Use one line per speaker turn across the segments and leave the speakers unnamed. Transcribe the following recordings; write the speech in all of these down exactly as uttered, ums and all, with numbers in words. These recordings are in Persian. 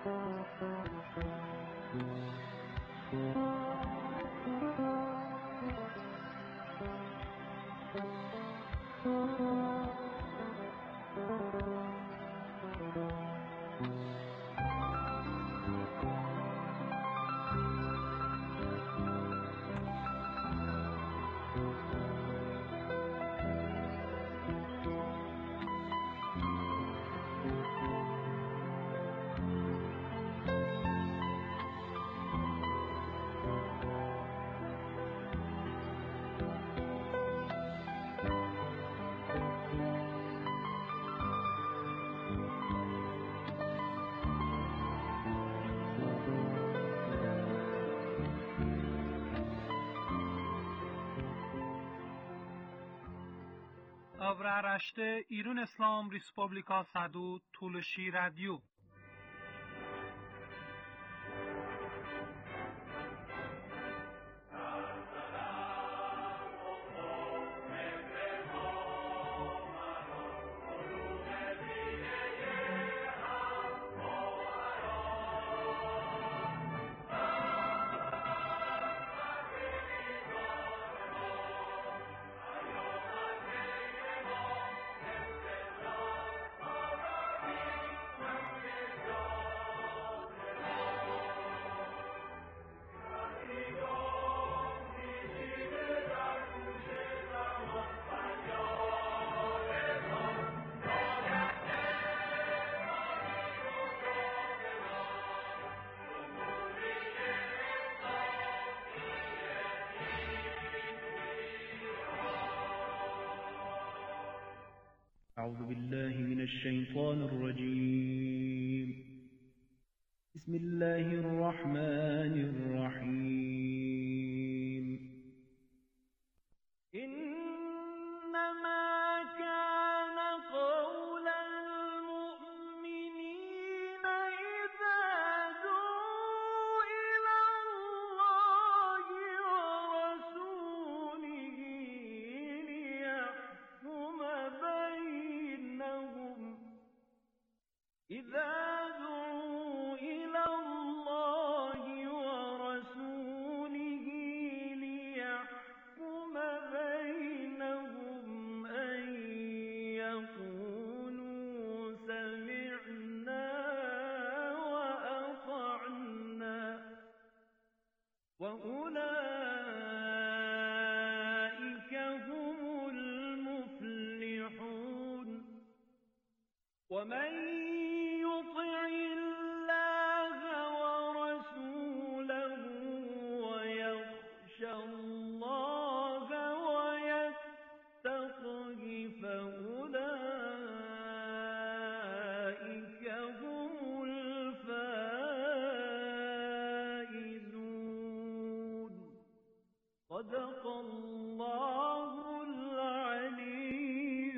Avraaraşte İran İslam Respublika Sadu Tuluşi Radyo.
أعوذ بالله من الشيطان الرجيم بسم الله الرحمن الرحيم إنما كان قول المؤمنين إذا دعوا إلى الله ورسوله ليحكم بينهم إذا دعوا إلى الله ورسوله ليحكم بينهم أن يقولوا سمعنا وأطعنا وأولئك هم المفلحون ومن يطع الله ورسوله ويخشى الله ويتقه فأولئك هم الفائزون صدق الله العلي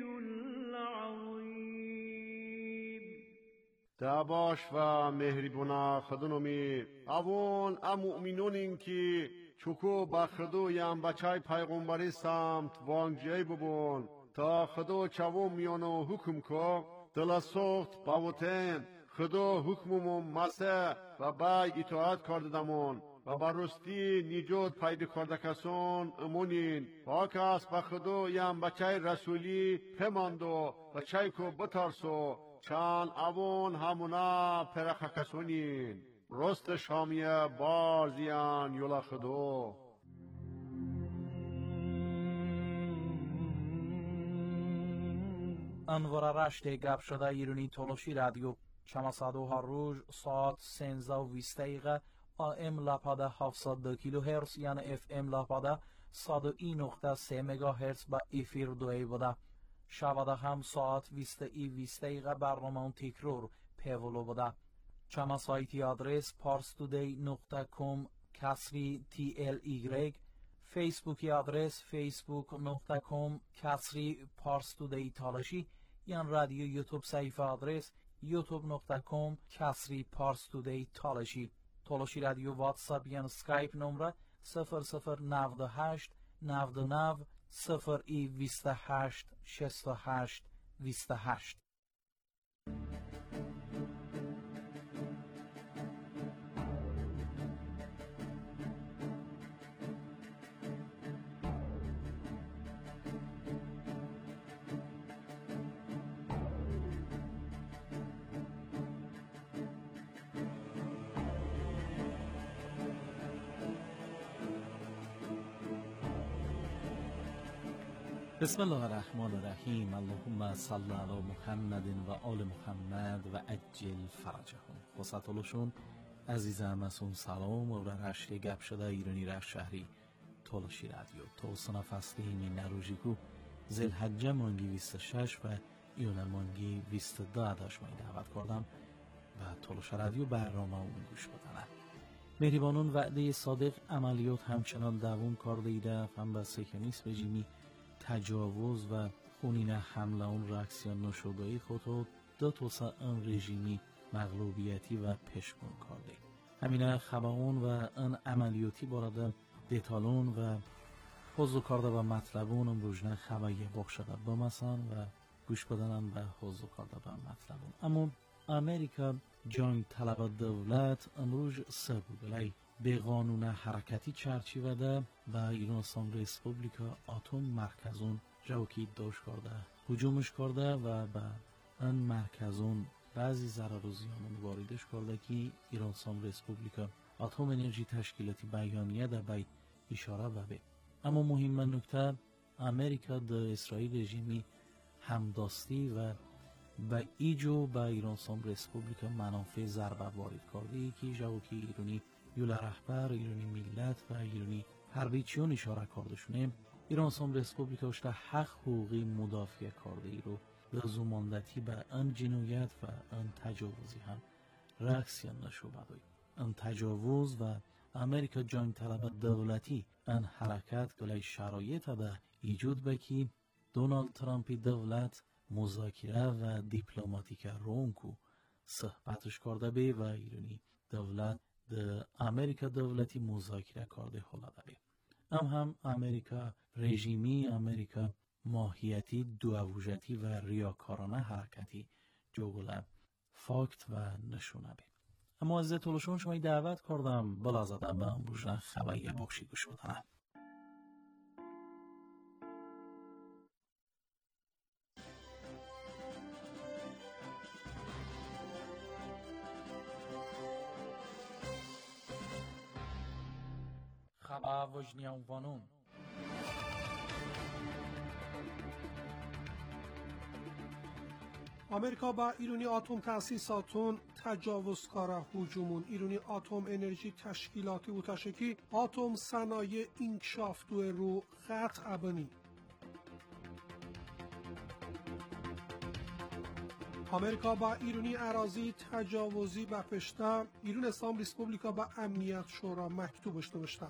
العظيم.
تاباش و مهربونا خدونومی اوون امؤمنونین کی چوکو با خدو یم بچای پیغمبری سمت وانجی ببون تا خدو چاوم میانو حکم کو دل سخت باوتن خدو حکممون مسه و بای اطاعت کردمون و برستی نیجود پیدا کرده کسون امونین پاکس با خدو یم بچای رسولی پماندو بچای کو بترسو چان اوون همونا پرخ کسونین رست شامیه بارزیان یولا خدو.
انوار رشته گپ شده ایرانی تولوشی رادیو چماسادو هر روز ساعت سنزده و بیست دقیقه آم لپاده هفتصد و دو کیلو هرتز یعنی اف ام لپاده صد و یک نقطه سه مگا هرتز با افیر دوی بوده. شباده هم ساعت بیست ای بیست دقیقه برنامه تکرار پیولو بوده. چما سایتی آدرس parstoday نقطه com کسری تی ال ایگرگ، فیسبوکی آدرس facebook نقطه com کسری parstoday تالشی، یان رادیو یوتیوب صفحه آدرس youtube نقطه com کسری parstoday تالشی. تالشی رادیو واتساپ یان سکایپ نمره صفر صفر نود و هشت نود و نه صفر ای بیست و هشت شصت و هشت بیست و هشت. بسم الله الرحمن الرحیم. اللهم صل علی محمد و آل محمد و عجل فرجهم. خصوصا عزیزم مسون سلام و رشته گپ شده ایرانی رشت شهری تولشی رادیو توسنا فصلی می نروژی کو زل حجه مانگی بیست و شش و ایون مانگی بیست و دو داشت می دعوت کردم و تولش رادیو برنامه اون گوش بدنم. مهربانون وعده صادق عملیات همچنان دوام کرده ایده هم به سکنیس رژیمی تجاوز و خونین حمله اون راکسیان نشدهی خود دو توسا ان رژیمی مغلوبیتی و پشکون کرده. همینه خباون و ان عملیاتی بارده دیتالون و حضو کرده و مطلبون امروجنه خبایی بخشده بمسن و گوش بدنن به حضو کرده و مطلبون. اما امریکا جنگ طلب دولت امروز سبودلی به قانون حرکتی چرچی وده و ایران اسلامی ریسپوبلیکا اتم مرکزون جوکی دوش کرده هجومش کرده و به ان مرکزون بعضی ضرر و زیانون واردش کرده که ایران اسلامی ریسپوبلیکا اتم انرژی تشکیلاتی بیانیه ده بای اشاره ببه. اما مهم نکته امریکا ده اسرائیل رژیمی همداستی و به ایجو به ایران اسلامی ریسپوبلیکا منافع ضربه وارد کرده ای که جوکی ایرانی یول رهبر ایرانی ملت و ایرانی هربیچیون اشاره کرده شونه ایران اسلامی ریسپوبلیکا اشته حق حقوقی مدافع کرده ای رو به زماندتی به ان جنایت و ان تجاوزی هم رکسیان نشو بدوی. ان تجاوز و امریکا جنگ طلب دولتی ان حرکت گلی شرایط ده ایجود بکی دونالد ترامپی دولت مذاکره و دیپلماتیک رونکو صحبتش کرده بی و ایرانی دولت ده امریکا دولتی مذاکره کرده حالا بی. ام هم امریکا رژیمی امریکا ماهیتی دواوجتی و ریاکارانه حرکتی جوگله فاکت و نشونه بی. اما از طولشون شما دعوت کردم بلا زدم به امروز خبایی بخشی گوش بدنم. خبر وجنیان وانون
آمریکا با ایرانی اتم تأسیساتون تجاوزکار هجومون ایرانی اتم انرژی تشکیلاتی و تشکی اتم صنایع انکشاف دو رو قطع بنی. آمریکا با ایرانی اراضی تجاوزی به پشته ایران اسلام ریسپوبلیکا با امنیت شورا مکتوبش نوشته.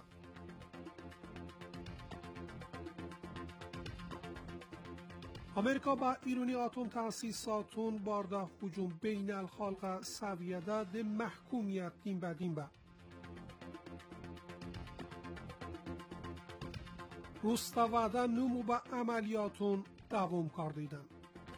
آمریکا با ایرانی اتم تأسیساتون بارده هجوم بین الخلق سویده ده محکومیت دیم به دیم به. روستواده نمو با عملیاتون دوام کردیدن.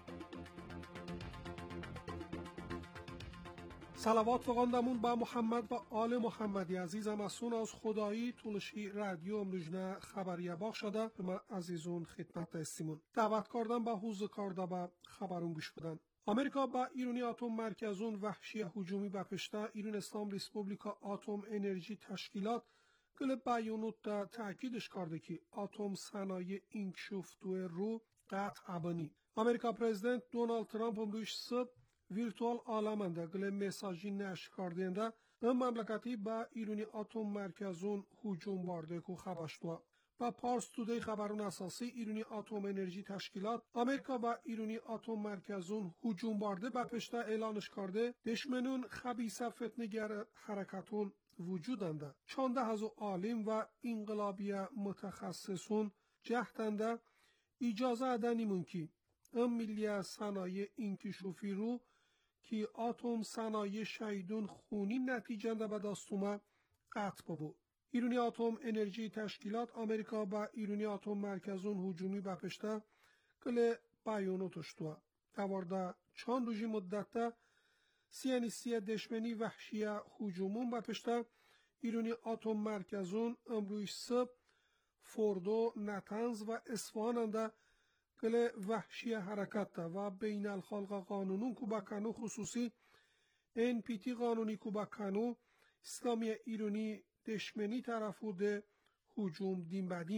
صلوات وقاندمون با محمد و آل محمدی عزیزم از سون از خدایی طولشی رادیو امروجنه خبریه باق شده به من عزیزون خدمت استیمون دعوت کردم با حوز کرده با خبرون گوش بدن. آمریکا با ایرانی اتم مرکزون وحشی هجومی به پشته ایران اسلام ریسپوبلیکا اتم انرژی تشکیلات گل بیانات دا تأکیدش کرده که اتم صنایع انکشاف دو رو قطع بنی. آمریکا پرزیدنت دونالد ترامپ امروز صبح ویرتوال آلمانده گل مساجی نشر کردنده این مملکتی با ایرانی اتم مرکزون هجوم بارده که خبشتوا. با پارس تودی خبرون اساسی ایرانی اتم انرژی تشکیلات آمریکا با ایرانی اتم مرکزون هجوم بارده با پشته اعلانش کرده دشمنون خبیثه فتنگر حرکتون وجودنده. چانده هزو عالم و انقلابی متخصصون جهتنده اجازه ادنیمون که ام ملی صنایع انکشافی رو که اتم صنایع شهیدون خونی نتیجنده به داستومه قطع بود. ایرانی اتم انرژی تشکیلات آمریکا با ایرانی اتم مرکزون هجومی به پشته کل بیاناتش تو دوارده چند روزی مدت سیانیستی دشمنی وحشی هجومون به پشته ایرانی اتم مرکزون امروز صبح فوردو نتنز و اصفهاننده کل وحشی حرکت و بین الخلق قانونون کو بکنو خصوصی ان پی تی قانونی کو بکنو اسلامی ایرانی دشمنی طرفو ده هجوم دیم بدیم با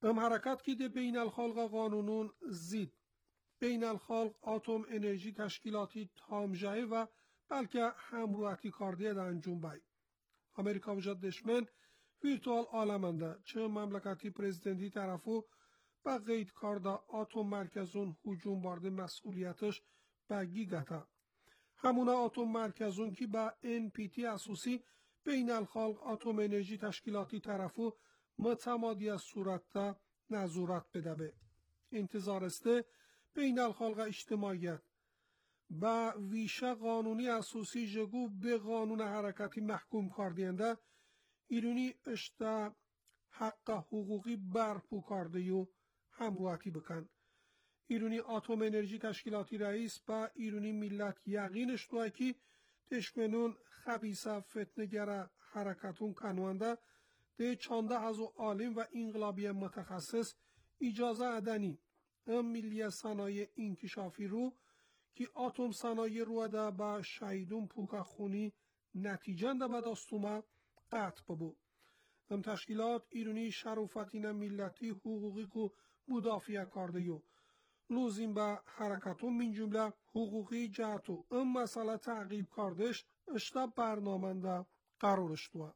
ام حرکت کی ده بین الخلق قانونون زید بین الخلق آتوم انرژی تشکیلاتی تامجه و بلکه همروحتی کارده ده انجام بای. امریکا وجد دشمن ویرتوال آلمنده چه مملکتی پرزیدنتی طرفو با قید کارده آتوم مرکزون هجوم بارده مسئولیتش بگی گته. همونا آتوم مرکزون که با ان پی تی اساسی بین الخلق آتوم انرژی تشکیلاتی طرفو متمادی از صورت نظورت بده به. انتظار استه بین الخلق اجتماعیت با ویشه قانونی اساسی جگو به قانون حرکتی محکوم کاردینده ایرونی اشتا حق حقوقی برپو کارده یو همروحتی بکن. ایرونی آتوم انرژی تشکیلاتی رئیس با ایرونی ملت یقینش دوه که دشمنون خبیثه فتنگر حرکتون کنونده ده چانده هزو عالم و انقلابی متخصص اجازه ادنی ام ملی صنایع انکشافی رو که آتوم صنایع رو ده با شهیدون پوکا خونی نتیجه ده به داستومه قطع ببو. ام تشکیلات ایرونی شروفتین ملتی حقوقی کو مدافع کرده یو. لوزیم با حرکتون من جمله حقوقی جهتو ام مسئله تعقیب کردش اشتا برنامنده قرارش دوه.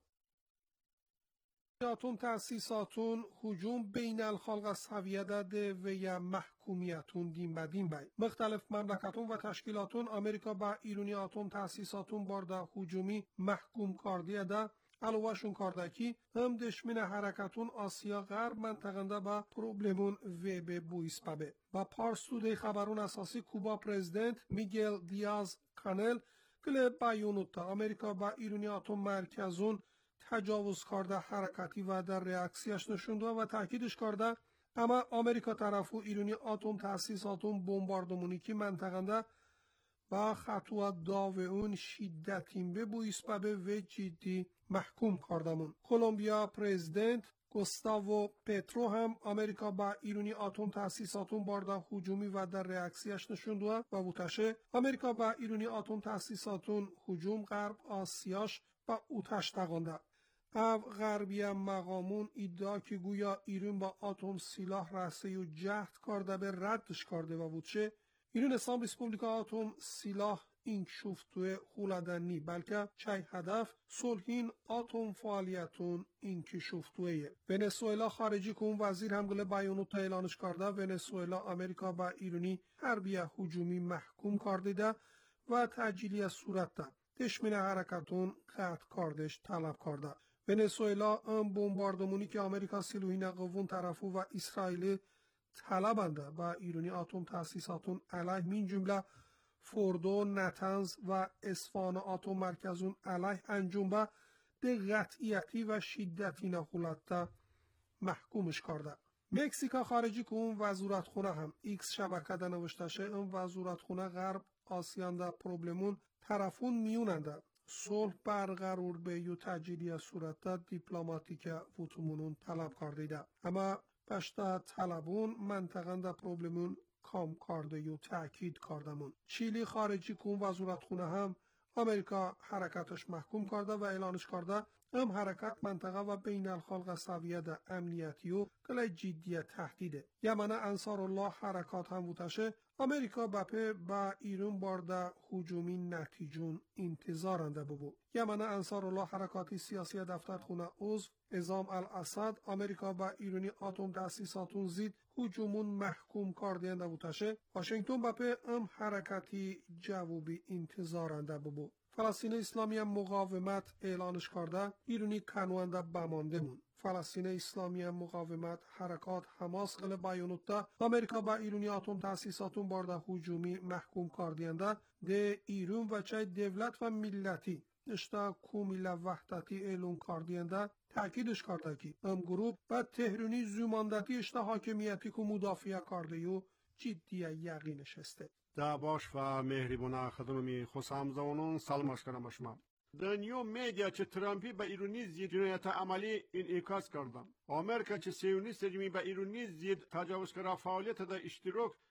آتوم تأسیساتون هجوم بین الخلق سویه ده و یا محکومیتون دیم بدین بای. مختلف مملکتون و تشکیلاتون امریکا با ایرونی آتوم تأسیساتون بارده هجومی محکوم کردیه ده علاوهشون کرده که هم دشمن حرکتون آسیا غرب منطقنده با پروبلمون و به بویس ببه. با پارستوده خبرون اساسی کوبا پرزیدنت میگل دیاز کانل کل بیانوتا امریکا با ایرونی آتوم مرکزون تجاوز کرده حرکتی و در ریاکسیش نشونده و تاکیدش کرده اما امریکا طرفو ایرونی آتوم تأسیساتون بمباردمونی که منطقنده با خطوات داو اون شدتین به بویس ببه و جدی محکوم کردمون. کلمبیا پرزیدنت گوستاوو پترو هم امریکا با ایرونی آتوم تأسیساتون بارده هجومی و در ریاکسیش نشونده و بوتشه امریکا با ایرونی آتوم تأسیساتون هجوم غرب آسیاش با اوتش تقانده. او غربی مقامون ادعا که گویا ایران با آتوم سلاح رسه و جهد کرده به ردش کرده و بودشه ایران اسلام ریسپوبلیکا آتوم سلاح انکشفتوه خولدنی بلکه چای هدف صلحین آتوم فعالیتون انکشفتوه. ونزوئلا خارجی کن وزیر هم گله بیانوت اعلانش کرده ونزوئلا امریکا با ایرانی حربیه هجومی محکوم کرده و تعجیلی از صورت ده. دشمن حرکتون قطع کردش طلب کرده. ونزوئلا ام بمباردمونی که امریکا سلوحین قوون طرفو و اسرائیل طلبنده با ایرانی آتوم تأسیساتون علیه من جمله فوردو، نتنز و اصفهان آتوم مرکزون علیه انجام به ده قطعیتی و شدتی نخولته محکومش کرده. مکسیکا خارجی که اون وزارت خونه هم ایکس شبکه ده نوشتشه اون وزارت خونه غرب آسیان ده پروبلمون طرفون میوننده صلح برقرار به یو تجیلی صورت دیپلماتیک وطمونون طلب کرده اما پشتا طلبون منطقه ده پروبلمون کام کرده یو تأکید کردمون. چیلی خارجی کن وزارت خونه هم امریکا حرکتش محکوم کرده و اعلانش کرده ام حرکت منطقه و بین الخلق سویه ده امنیتی و کلی جدیه تهدیده. یمن انصار الله حرکات هم بوتشه امریکا بپه با ایران بارده هجومی نتیجون انتظارنده ببو. یمن انصار الله حرکاتی سیاسی دفتر خونه عضو ازام الاسد امریکا با ایرانی آتوم تأسیساتون زید هجومون محکوم کردنده بوتشه. واشنگتن بپه ام حرکتی جوابی انتظارنده ببو. فلسطین اسلامی هم مقاومت اعلانش کرده ایرانی کنونده بمانده مون. فلسطین اسلامی هم مقاومت حرکات حماس قل بیانوت ده امریکا با ایرانی آتوم تأسیساتون بارده هجومی محکوم کردنده ده ایران و چای دولت و ملتی اشتا کومیل وحدتی اعلان کردنده تأکیدش کرده که ام گروپ و تهرانی زماندتی اشتا حاکمیتی که مدافع کرده یو جدیه یقینش هسته.
دا باش و مهربونه خدممی خوسامزونون سلامش کنم باشما. دنیو میدیا چه ترامپی با ایرانی زید جنایت عملی انعکاس کردن. امریکا چه سیونیست رژیمی با ایرانی زید تجاوزکارا فعالیت دا اشتراک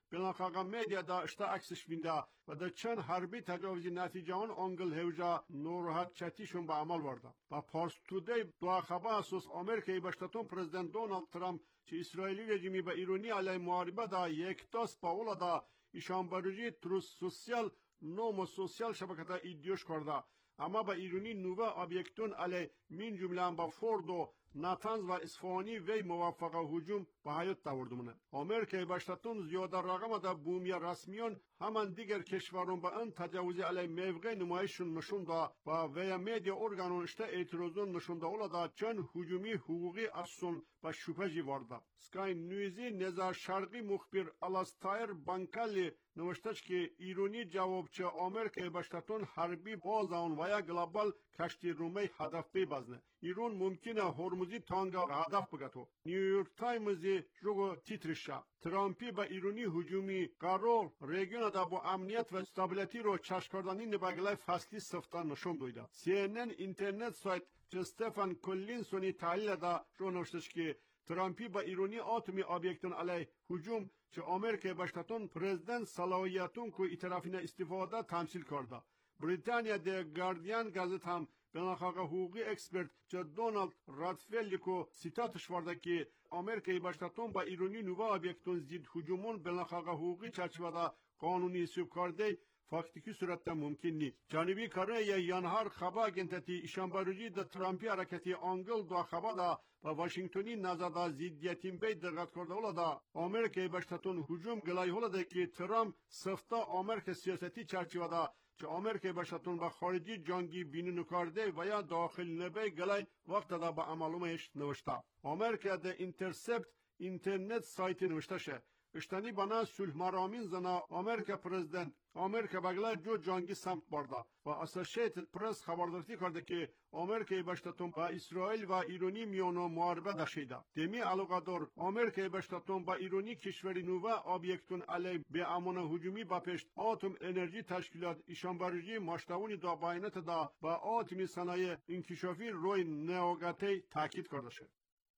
بلانخاقا میدیا دا اشتا عکسش بینده و دا چند حربی تجاوزی نتیجه آن آنگل هوجا نوراحت چتیشون به عمل ورده. و پارس تودی دو خبر اساس آمریکای باشتاتون پرزیدنت دونالد ترامپ چه اسرائیلی رژیمی به ایرانی علیه محاربه دا یک تاس پاولا دا ایشان بروجی تروس سوسیال نوم سوسیال شبکتا ایدیوش کرده. اما با ایرانی نوه آبیکتون علی من جمله هم با فورد و ناتانز و اصفهانی وی موفق هجوم به حیات آوردمونه. آمریکای باشتاتون زیاده رقم دا بومی رسمیان همان دیگر کشورون با ان تجاوزی علی موقع نمایشون نشون دا و وی میدیا ارگانون اشته اعتراضون نشون دا اولا دا چند هجومی حقوقی اصلا با شبه جی وارده. سکای نیوزی نظر شرقی مخبر الاستایر بانکالی نوشتش که ایرانی جوابچه آمریکای باشتاتون حربی باز آن و یا گلوبال کشتی رومی هدف ببزنه. ایران ممکنه هرمزی تانگا هدف بگتو. نیویورک تایمزی جوگو تیترشا. ترامپی با ایرانی هجومی قرار ریگیون دا با امنیت و استابیلیتی رو چشکاردانی نباگلای فصلی سفتان نشون دویده. سی ان ان اینترنت سایت چه استفان کلینسونی تحلیل دا رو نوشتش که ترامپی با ایرانی آتومی آبیکتون علیه هجوم چه آمریکای باشتاتون پرزیدنت صلاحیتون که ایطرافینه استفاده تمثیل کرده. بریتانیا ده گاردین گازت هم بناخاق حقوقی اکسپرت چه دونالد رادفیلد که سیتاتش ورده که آمریکای باشتاتون با ایرانی نوه آبیکتون زید هجومون بناخاق حقوقی چرچوده قانونی سوب کرده فاکتیکی صورت ممکن نی. جانبی کره یانهار خبا گنتتی ایشان باروجی د ترامپی حرکتی آنگل دو خبا دا و واشنگتونی نظر دا زیدیتین بی دقت کرده اولا دا آمریکای باشتاتون هجوم گلای اولا دا که ترامپ سفتا آمریک سیاستی چرچوه دا چه آمریکای باشتاتون با خارجی جنگی بینونو کرده و یا داخل نبی گلای وقت دا با عملومش نوشته. آمریکا دا اینترسپت اینترنت سایت نوشته شه. اشتنی بنا سلح مرامین زنا آمریکا پرزیدنت آمریکا بگلای جو جنگی سمت برده و اسوسییتد پرس خبردارتی کرده که آمریکای باشتاتون با اسرائیل و ایرانی میانو محاربه داشته. دمی علاقه دار آمریکای باشتاتون با ایرانی کشوری نوه آبیکتون علی به امان هجومی با پشت آتم انرژی تشکیلات ایشان برجی ماشتاونی دا باینت دا با آتمی صنایع انکشافی روی نئوگاتی تاکید کرده شد.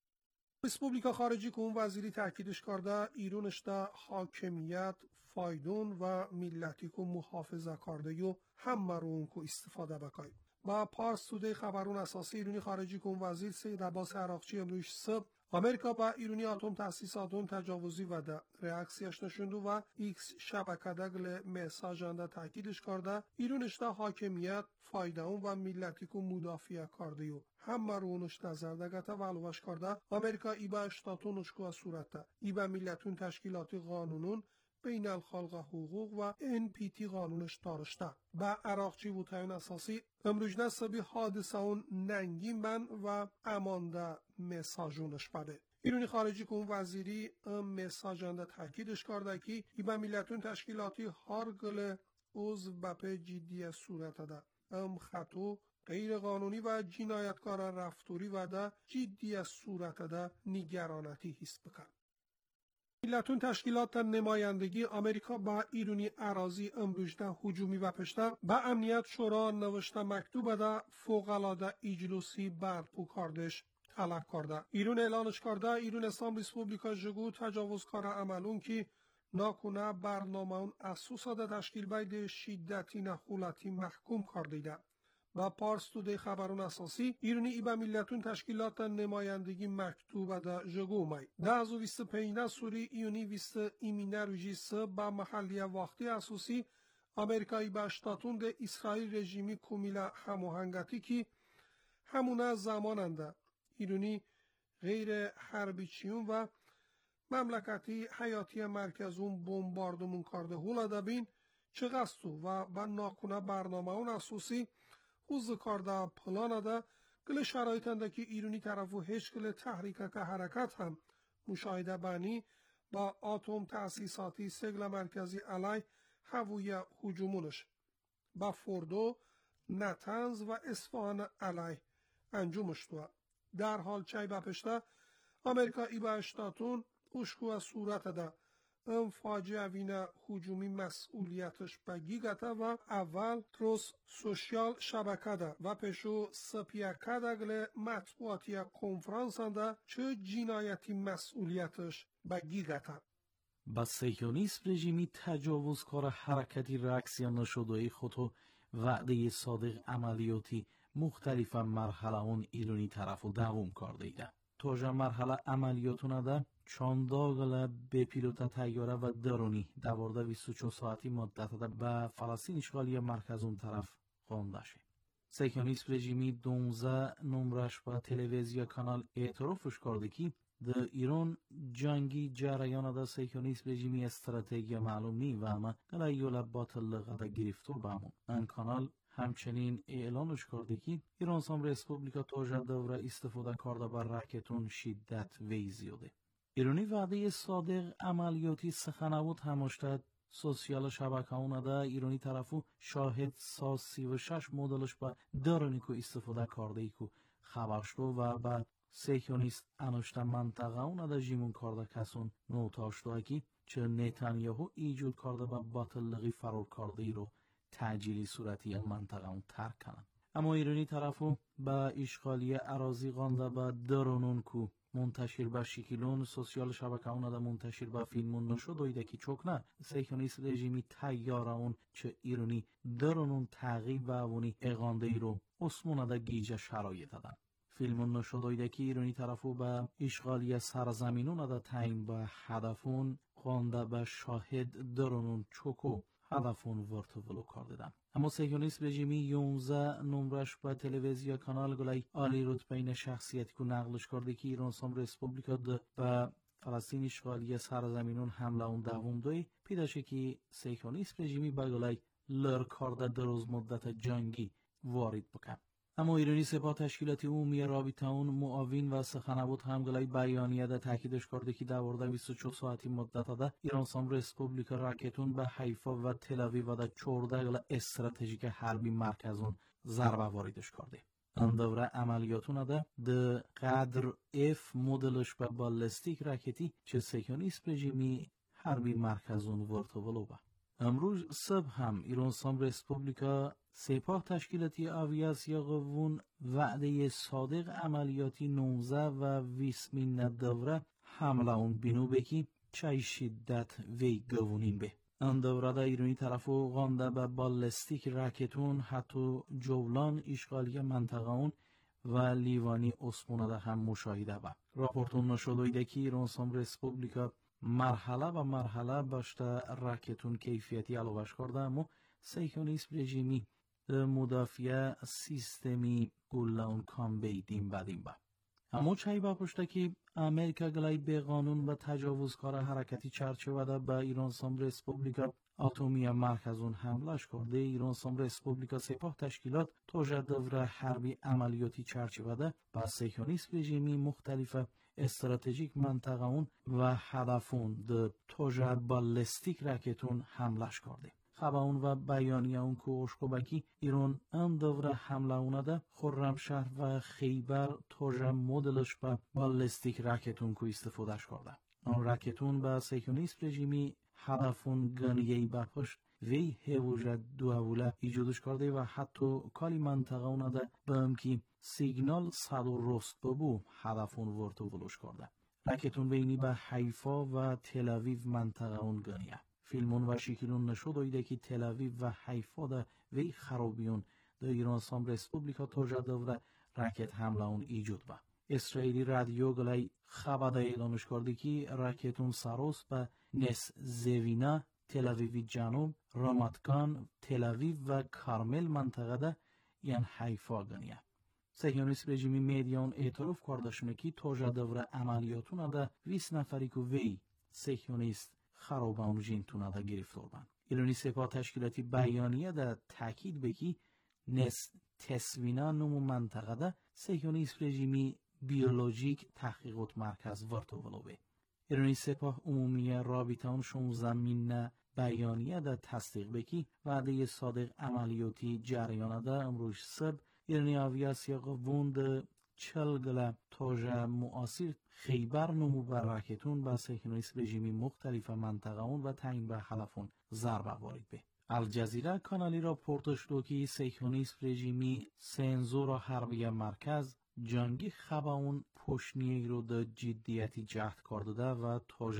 ریسپوبلیکا خارجی که اون وزیری تاکیدش کرده ایرونش دا حاکمیت فایدون و ملتی که محافظه کرده یو هم مرون که استفاده بکای. با پارس توده خبرون اساسی ایرونی خارجی که اون وزیر سید عباس عراقچی امروز صبح آمریکا با ایرانی آتوم تاسیساتون تجاوزی و ده ریاکسیش نشونده و ایکس شبکه دگل مساجانده تاکیدش کرده ایرونش دا حاکمیت فایدون و ملتی که مدافع کرده یو هم مرونش نظر دگته و علوش کرده آمریکا ای با اشتاتونش که صورته ای با ملتون تشکیلاتی قانونون بین الخلق حقوق و ان پی تی قانونش دارشته. با عراقچی بودتاین اساسی امروز نصبی حادثه اون ننگین بن و امانده مساجونش بده. ایرانی خارجی که اون وزیری ام مساجانده تاکیدش کرده که ای با ملتون تشکیلاتی هارگل عضو بپه جدی صورت ده. ام خطو غیر قانونی و جنایتکار رفتوری و ده جدی صورت ده نگرانتی حس بکن. ملتون تشکیلات نمایندگی آمریکا با ایرانی اراضی امروزده هجومی و پشته با امنیت شورا نوشته مکتوب ده فوق‌العاده اجلوسی برپا کردش طلب کرده. ایران اعلانش کرده ایران اسلام ریسپوبلیکا جگو تجاوزکار عملون که ناکنه برنامه اون اساس ده تشکیل باید شدتی نخولتی محکوم کرده. با پارس توده خبرون اساسی ایرانی ای با ملتون تشکیلات نمایندگی مکتوب ده جگو مای ده از ویست پینه سوری ایونی ویست ایمینه روژیس با محلی وقتی اساسی امریکایی با اشتاتون ده اسرائیل رژیمی کمیلا هموهنگتی که همونه زماننده ایرانی غیر حربی چیون و مملکتی حیاتی مرکزون بمباردمون کرده هولا دبین چه قصدو و با ناکنه برنامه اون اساسی اوز کارده پلانه ده گل شرایطنده که ایرانی طرفو هیچ گل تحریکه که حرکت هم مشاهده بانی با آتوم تأسیساتی سگل مرکزی علی هووی هجومونش با فوردو، نتنز و اصفهان علی انجامش دو. در حال چای بپشته امریکا ای با اشتاتون اشکو صورت ده ام فاجعه وینه هجومی مسئولیتش بگیگته و اول تروس سوشیال شبکه ده و پشو سپیکه دگل مطبوعاتی کنفرانس ده چه جنایتی مسئولیتش بگیگته.
با سیکونیسم رژیمی تجاوزکار حرکتی رقص یا نشدهی خودو وعده صادق عملیاتی مختلف مرحله اون ایرانی طرف و دوام کرده ایده. توجه مرحله عملیاتونه ده چانداغل به پیلوت تیاره و درونی دوارده بیست و چهار ساعتی مدت ده به فلسطین اشغالی مرکز اون طرف خونده شه. سیکونیسم رژیمی دونزده نمرش با تلویزیا کانال اعترافش کرده که در ایران جنگی جریان ده سیکونیسم رژیمی استراتژی معلوم نی و اما گلایول باطل ده گرفتار بامون. این کانال همچنین اعلانش کرده که ایران سام ریسپوبلیکا توجه دوره استفاده کرده بر راکتون شدت وی زیاده. ایرانی وعده صادق عملیاتی سخنوات هماشتد سوسیال شبکه اون ده ایرانی طرفو شاهد ساز سی و شش مدلش با درونی که استفاده کرده ای که خبر شد و با سیکونیست انوشته منطقه اون ده جیمون کرده کسون نوتاشته که چه نتانیاهو ایجود کرده با باطلقی فرار کرده ای رو تعجیلی صورتی منطقه اون ترک کنن. اما ایرانی طرفو با اشغالی اراضی غانده با درونون که منتشر با شکلون سوسیال شبکه اون ده منتشر با فیلمون نشد ویده که چوکنه سیکونیست رژیمی تیاره اون چه ایرانی درونون تغییب و اونی اغانده ای رو اسمونه ده گیجه شرایط دادن. فیلمون نشد ویده که ایرانی طرفو با اشغالی سرزمینون ده تعیین با هدفون غانده با شاهد درونون چوکو هدفون ورتولو کرده دن. اما سیکونیسم رژیمی یونزده نمرش با تلویزیا کانال گلای عالی رتبین شخصیتی که نقلش کرده که ایران سام ریسپوبلیکا ده و فلسطین اشغالی سرزمینون حمله اون دوم دوی پیداشه که سیکونیسم رژیمی با گلای لر کرده دروز مدت جنگی وارد بکن. اما ایرانی سپاه تشکیلات عمومی رابطه اون معاون و سخنوات هم گلای بیانیه ده تاکیدش کرده که دوارده بیست و چهار ساعتی مدت ده ایران سام ریسپوبلیکا راکتون به حیفا و تل آویو و ده چهارده گل استراتژیک حربی مرکزون ضربه واردش کرده. ان دوره عملیاتون ده ده قدر اف مدلش به بالستیک راکتی چه سیکونیسم رژیمی حربی مرکزون ورتولو با. امروز صبح هم ایران سام ریسپوبلیکا سپاه تشکیلاتی آویاسیا قوون وعده صادق عملیاتی نوزده و ویسمین دوره حمله اون بینو بکی چای شدت وی قوونین به. ان دوره دا ایرانی طرفو غانده به بالستیک راکتون حتی جولان اشغالی منطقه اون و لیوانی اسمونه ده هم مشاهده با. راپورتون نشده که ایران سام ریسپوبلیکا مرحله و مرحله باشته راکتون کیفیتی علاوش کرده اما سیکونیسم رژیمی مدافع سیستمی گلون کام بیدیم بدیم با. اما چای با پشته که امریکا گلای به قانون و تجاوزکار حرکتی چرچه وده با ایران سام ریسپوبلیکا اتمی مرکزون حملش کرده. ایران سام ریسپوبلیکا سپاه تشکیلات توجه دوره حربی عملیاتی چرچه وده با سیکونیسم رژیمی مختلف استراتژیک منطقه اون و هدفون ده توجه بالستیک راکتون حملش کرده. خبر اون و بیانیه اون که اشکوبکی ایران ان دوره حمله اونه ده خرمشهر و خیبر توجه مدلش با بالستیک راکتون که استفادهش کرده. آن راکتون با سیکونیسم رژیمی هدفون گنیهی بپشت وی هوجه دو اوله ایجادش کرده و حتی کالی منطقه اونه ده بهم که سیگنال صد و رست ببو هدفون ورتولوش کرده. راکتون بینی به حیفا و تل آویو منطقه اون گنیه. فیلمون و شکلون نشد ویده که تل آویو و حیفا ده وی خرابیون ده ایران سام ریسپوبلیکا توجه دوره راکت حمله اون ایجود با. اسرائیلی رادیو گلای خبر ده اعلانش کرده که راکتون سروس به نس زوینا تل آویو جنوب راماتگان تل آویو و کارمل منطقه ده یعنی حیفا گنیه. سیکونیسم رژیمی میدیان اعتراف کردشونه که توجه دوره عملیاتون ده بیست نفری که وی سیکونیست خراب اون جینتون ده گرفتار بند. ایرانی سپاه تشکیلاتی بیانیه ده تاکید بکی نس تسوینا نمو منطقه ده سیکونیسم رژیمی بیولوژیک تحقیقات مرکز ورتولو به. ایرانی سپاه عمومی رابطه اون شانزده مینه بیانیه ده تصدیق بکی وعده صادق عملیاتی جریان ده امروز صبح ایرانی آویاسیا قوون چل گله توجه معاصر خیبر نمو بر راکتون با سیکونیسم رژیمی مختلف منطقه اون و تعیین به هدفون ضربه وارد به. الجزیره کانالی را پورتش دو که سیکونیسم رژیمی سنزور حربی مرکز جنگی خبا اون پشنیه رو ده جدیتی جهد کرده ده و توجه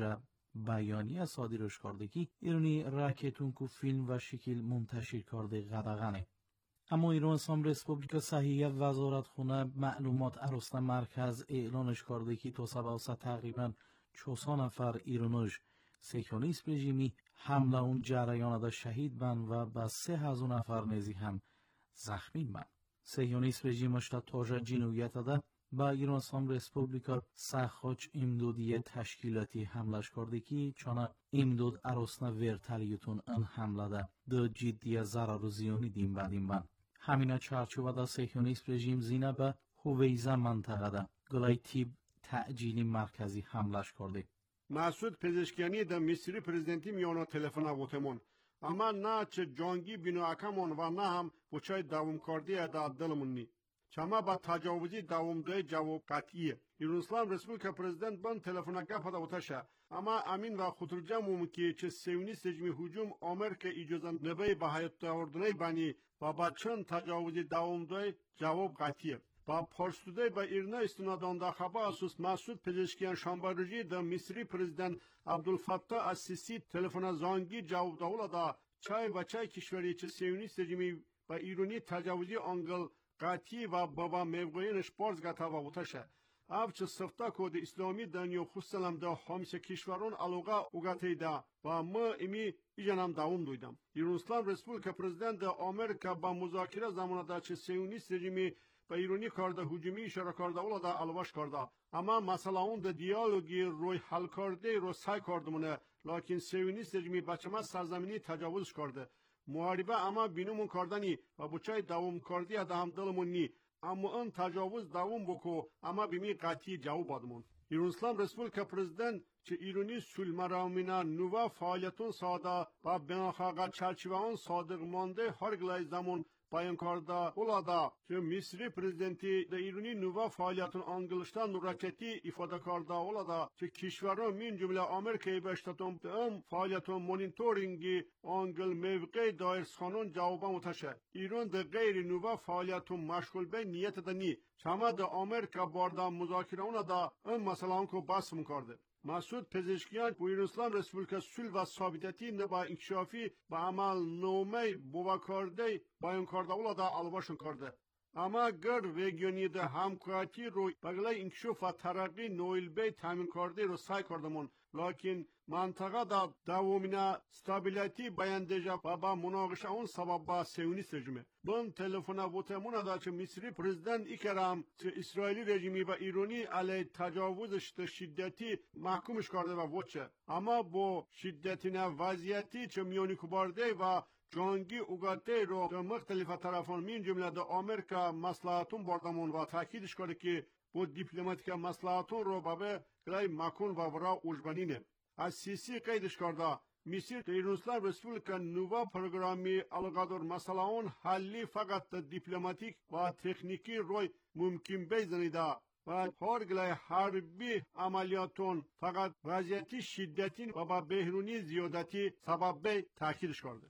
بیانیه صادرش کرده که ایرانی راکتون کو فیلم و شکل منتشر کرده قدغنه. اما ایران اسلام ریسپوبلیکا صحیحه وزارت خونه معلومات عرصه مرکز اعلانش کرده که تا سبعصد تقریبا چهارصد نفر ایرانوش سیکونیست رژیمی حمله اون جریان دا شهید بن و به سه هزار نفر نزی هم زخمی بن. سیکونیست رژیمش تا تاجر جنویت ده با ایران اسلام ریسپوبلیکا سخاچ امدادی تشکیلاتی حملش کرده که چون امداد عرصه ورتالیتون ان حمله ده دا جدی ضرر و زیانی دیم بدیم بن. همین چارچوب دا سیکونیست رژیم زینه به هویزه منطقه ده گلای تیب تعجیلی مرکزی حملش کرده.
مسعود پزشکیانی در مصری پرزیدنتی میانو تلفن آوتمون اما نه چه جانگی بینو اکمون و نه هم بچای دوام کردی در دلمون نی چما با تجاوزی دوام دوی جواب قطعیه ایران اسلام ریسپوبلیکا پرزیدنت بان تلفن گپ دا وتشه اما امین و خطرجم که چه سیونیست رژیم هجوم آمریکا اجازه نبی به حیات آوردنی بانی و با چند تجاوزی دوام دوی جواب قطعیه با پرستوده با ایرنا استنادان دا خبر اساس مسعود پزشکیان شنبه دا مصری پرزیدنت عبدالفتاح السیسی تلفن زانگی جواب داولا دا چای و چای کشوری چه سیونیست رژیمی با ایرانی تجاوزی انگل قطعی و بابا موقعینش بارز گتا و وتشه اف چه سفتا کود اسلامی دنیا خصلم دا همیشه کشوران علاقه اوگاتی دا و ما امی ایجانم داوم دویدم ایران اسلام ریسپوبلیکا پرزیدنت آمریکا با مذاکره زمان دا چه سیونیست رژیمی با ایرانی کارده هجومی اشاره کرده اولا دا علواش کرده اما مثلا اون دا دیالوگی روی حل کرده رو سعی کردمونه لکن سیونیست رژیمی بچه سرزمینی تجاوز کرده محاربه اما بینمون کردنی و بچای دوام کردی دا هم دلمون نی اما اون تجاوز دوام بکو اما بیمی قطعی جواب بادمون ایران اسلام ریسپوبلیکا پرزیدنت چه ایرانی سول مرامینا نووا فعالیتون ساده و بناخاقا چرچیوان صادق مانده هر گلای زمان بیان کرده اولادا که مصری پرزیدنتی در ایرانی نووا فعالیتون انگلستان راکتی ifade کرده اولادا که کشوران من جمله آمریکای بشتاتون به ام فعالیتون مونیتورینگی انگل موقع دایرس خانون جوابا متشه ایران در غیر نووا فعالیتون مشغول به نیت دنی شما در آمریکا باردا مذاکره اونا دا این مسئله کو بحث کرده مسعود پزشکیان با ایران اسلام ریسپوبلیکا صلح و ثابتتی نبا انکشافی با عمل نومی بوا کرده بیان کرده اولا دا علواشون کرده اما گر رژیونی ده همکاری رو بغلای انکشاف و ترقی نویل بی تامین کرده رو سعی کردمون لکن منطقه دا دوامینه استابیلیتی بیاندجا و با مناقشه اون سبب با سیونیست رژیمه بون تلفن وتمون دا چه مصری پرزیدنت اکرام چه اسرائیلی رژیمی و ایرانی علی تجاوزش شدتی محکومش کرده و وچه اما با شدتی نه وضعیتی چه میانی کبارده و جانگی اوگاته رو در مختلف طرفان من جمله در آمریکا مصلحتون بردمون و تاکیدش کرده که با دیپلماتیک مصلحتون رو بابه گلای مکون و ورا اوجبانینه از سیسی قیدش کرده مصر در ایران اسلام ریسپوبلیکا نووا پروگرامی علاقادار مسئله اون حلی فقط دیپلماتیک و تکنیکی روی ممکن بیزنیده و هر گلای حربی عملیاتون فقط وضعیتی شدتی و با بحرونی زیادتی سبب به تاکیدش کرده.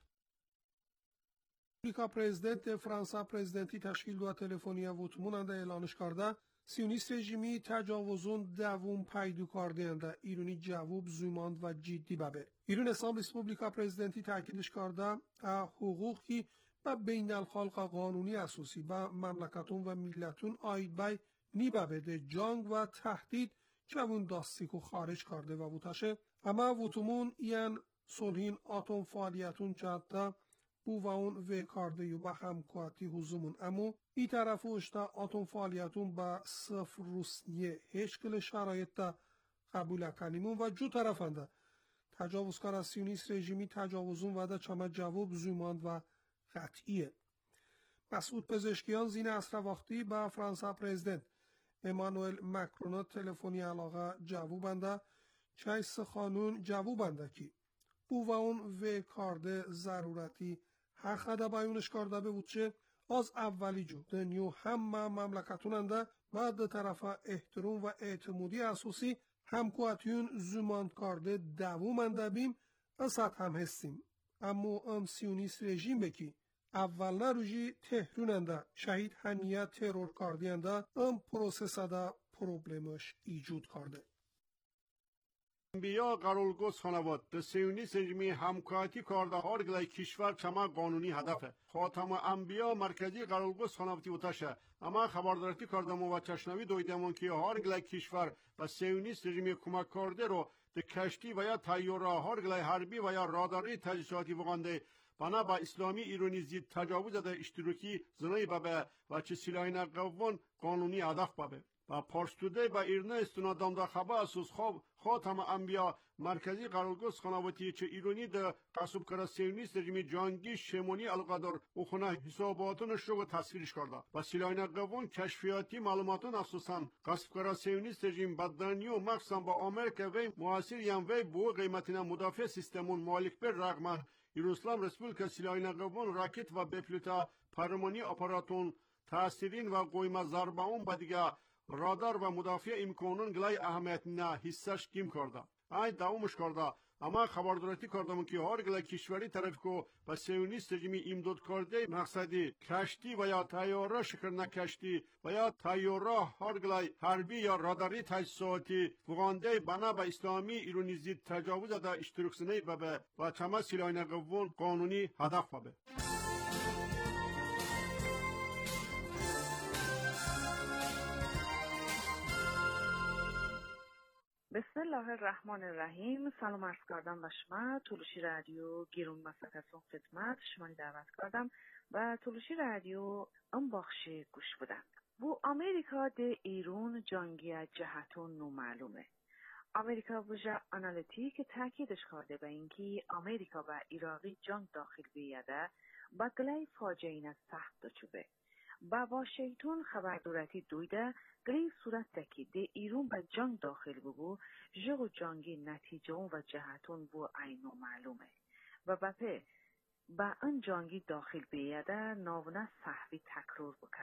امریکا پرزیدنت فرانسه پرزیدنتی تشکیل دو تلفنی وتموننده اعلانش کرده سیونیست رژیمی تجاوزون دوم پیدو کرده ایرانی جواب زوماند و جدی ببه ایران اسلام ریسپوبلیکا پرزیدنتی تاکیدش کرده حقوقی و بین الخلق قانونی اساسی و مملکتون و ملتون آید بای نیبه ده جنگ و تهدید جوون داستیکو خارج کرده و بوتشه اما وتمون این صلحین آتوم فعالیتون جاده بو و اون و کارده یو با همکاتی حضومون امو ای طرف اشتا آتوم فعالیتون با صفر روسنیه هیچ کل شرایط دا قبول کنیمون و جو طرفنده تجاوزکار از سیونیست رژیمی تجاوزون و دا چما جواب زوماند و قطعیه مسعود پزشکیان زین اصر وقتی با فرانسه پرزیدنت امانوئل مکرون تلفنی علاقه جوابنده چایس خانون جوابنده کی بو و اون و کارده ضرورتی حق دا بیونش کرده به بودچه از اولی جو دنیو همه مملکتوننده و ده طرف احترام و اعتمادی اساسی همکواتیون زوماند کرده دوومنده بیم اسد هم هستیم اما ام سیونیست رژیم بکی اول نروجی تهروننده شهید هنیت ترور کردینده ام پروسس دا پروبلمش ایجود کرده
بیا قرولگوز خانواد به سیونیست رژیمی همکاتی کارده هارگلای کشور چما قانونی هدفه خاتم انبیا مرکزی قرولگوز خانواتی وتشه اما خبردارتی کردم و چشنوی دویدمون که هارگلای کشور و سیونیست رژیمی کمک کرده رو به کشتی و یا تیاره هارگلای حربی و یا راداری تجهیزاتی وگانده بنا با اسلامی ایرانی زید تجاوز در اشتراکی زنای بابه و چه سلاحی نقوان قانونی هدف بابه و پارستوده با ایرنا استنادام دا خبه اسوس خواب خاتم انبیا مرکزی قرارگوز خانواتی چه ایرانی در قصب کرده سیونیست رژیم جانگی شمونی القدر و خونه حساباتونش رو تصویرش کرده و سلاحی نقوان کشفیاتی معلوماتون افسوسان قصب کرده سیونیست رژیم بدنی و مخصوصا با آمریکا وی معاصر یم وی بو قیمتینا مدافع سیستمون مالک بر رغم ایروسلام رسپولیکا سلاحی نقوان راکت و بپلوتا پرمانی اپاراتون تاثیرین و قویمه ضربه اون با دیگه رادار و مدافع امکانون گلای اهمیت نه حسش کم کرده ای دوامش کرده اما خبردارتی کردم که هر گلای کشوری طرف کو با سیونیست رژیمی امداد کرده مقصدی کشتی و یا تیاره شکر نکشتی و یا تیاره هر گلای حربی یا راداری تجهیزاتی فوقانده بنا با اسلامی ایرانی زید تجاوز در اشتراک سنی ببه و چما سلاحی نقوان قانونی هدف ببه.
بسم الله الرحمن الرحیم. سلام عرض کردم به شما. تولوشی رادیو گیرون مسکتون خدمت شما دعوت کردم و تولوشی رادیو ام بخشی گوش بودن. بو امریکا ده ایرون جنگی جهتون نو معلومه. امریکا وجه آنالیتیک تاکیدش کرده به اینکه امریکا و عراقی جنگ داخل بیاده با گلای فاجعه از تحت چوبه. با واشنگتن خبردارتی دویده گلی صورت دکی ده ایرون به جنگ داخل بگو جو جنگی نتیجه و جهتون بو اینو معلومه و بپه با ان جنگی داخل بیاده ناونه صحوی تکرار بکه.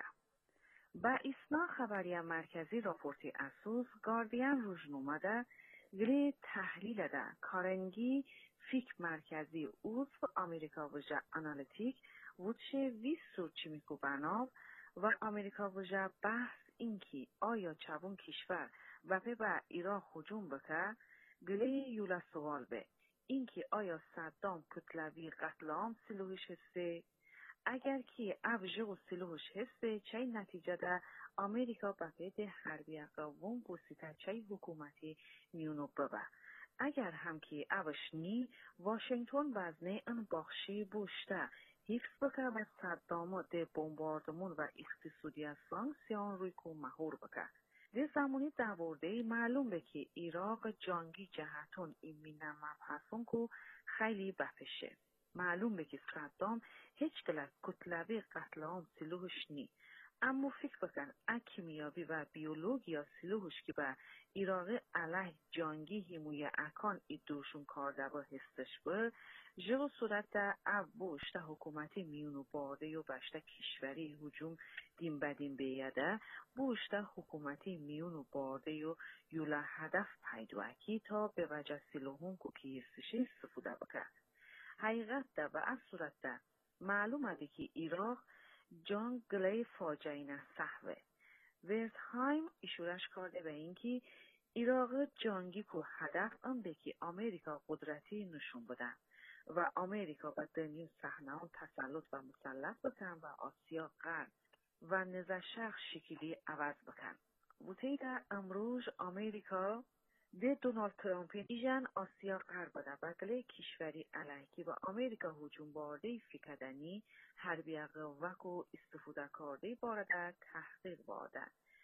با اسنا خبری مرکزی راپورتی اسوس گاردین روزنامه ده گلی تحلیل ده کارنگی فیک مرکزی اوز و امریکا وجه آنالیتیک وچه ویس سورچی میکو بناب و امریکا وجه بحث اینکی آیا چبون کشور و به با ایران هجوم بکه گلی یولا سوال به اینکی آیا صدام کتلوی قتل عام سلوحش هسته اگر که ابژه و سلوحش هسته چه نتیجه ده امریکا با پید حربی قوون گوسیتا چه حکومتی میونو ببه اگر هم که اوش نی واشنگتن وزنه ان بخشی بوشته حفظ بکه و صدام ده بمباردمون و اقتصادی از سانکسیون روی کو مهور بکه. ده زمانی دوارده معلوم به که عراق جنگی جهتون ایمینه مبحثون کو خیلی بپشه. معلوم به که صدام هیچ گلت کتلوی قتل عام سلوحش نی. اما فکر بکن اکیمیابی و بیولوژیا سلوحش که به عراق علیه جنگی هموی اکان ایدوشون کارده با هستش بر جو صورت او بوشته حکومتی میونو باده و بشته کشوری هجوم دیم بدیم بیاده بوشته حکومتی میونو باده و یولا هدف پیدوکی تا به وجه سلوحون که هستشی استفاده بکرد. حقیقت ده و از صورت ده معلومه ده که عراق جنگ گلی فاجعه نه صحوه. ورتهایم اشورش کرده به اینکه عراق جنگی که هدف ام به که امریکا قدرتی نشون بدن و امریکا با دنیو صحنه هم تسلط و مسلط بکن و آسیا غرب و نزد شرق شکلی عوض بکن. بوده در امروز امریکا ده دونالد ترامپی ایجان آسیا غرب بده و گلی کشوری علیکی و امریکا هجوم بارده فکردنی حربی قوک و استفاده کرده بارده تحقیق باده.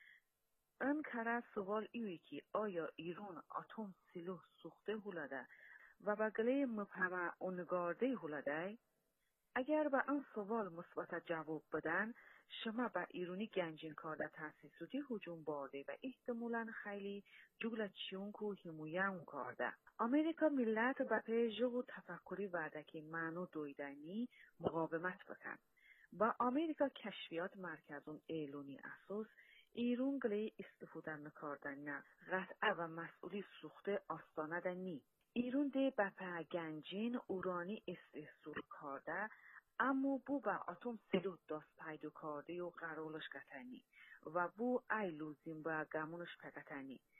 این کره سوال ایوی که آیا ایران اتم سلاح سوخته هلده و با گلی مبهمه اونگارده هلده؟ اگر به این سوال مثبت جواب بدن شما با ایرانی گنجین کارده تاسیساتی هجوم بارده و احتمالاً خیلی جگل چیونکو همویم کرده. امریکا ملت با پیجو و تفکری وعده که منو دویدنی مقاومت بکن. با امریکا کشفیات مرکزون ایلونی اساس ایران گلی استفاده نکردن نه قطعه و مسئولی سوخته آستانه دنی. ایران ده بپا گنجین اورانی استحصول کرده اما بو با اتم سلوح دست پیدا کرده و قرارش کتنی و بو ای لوزیم با گمونش پکتنی.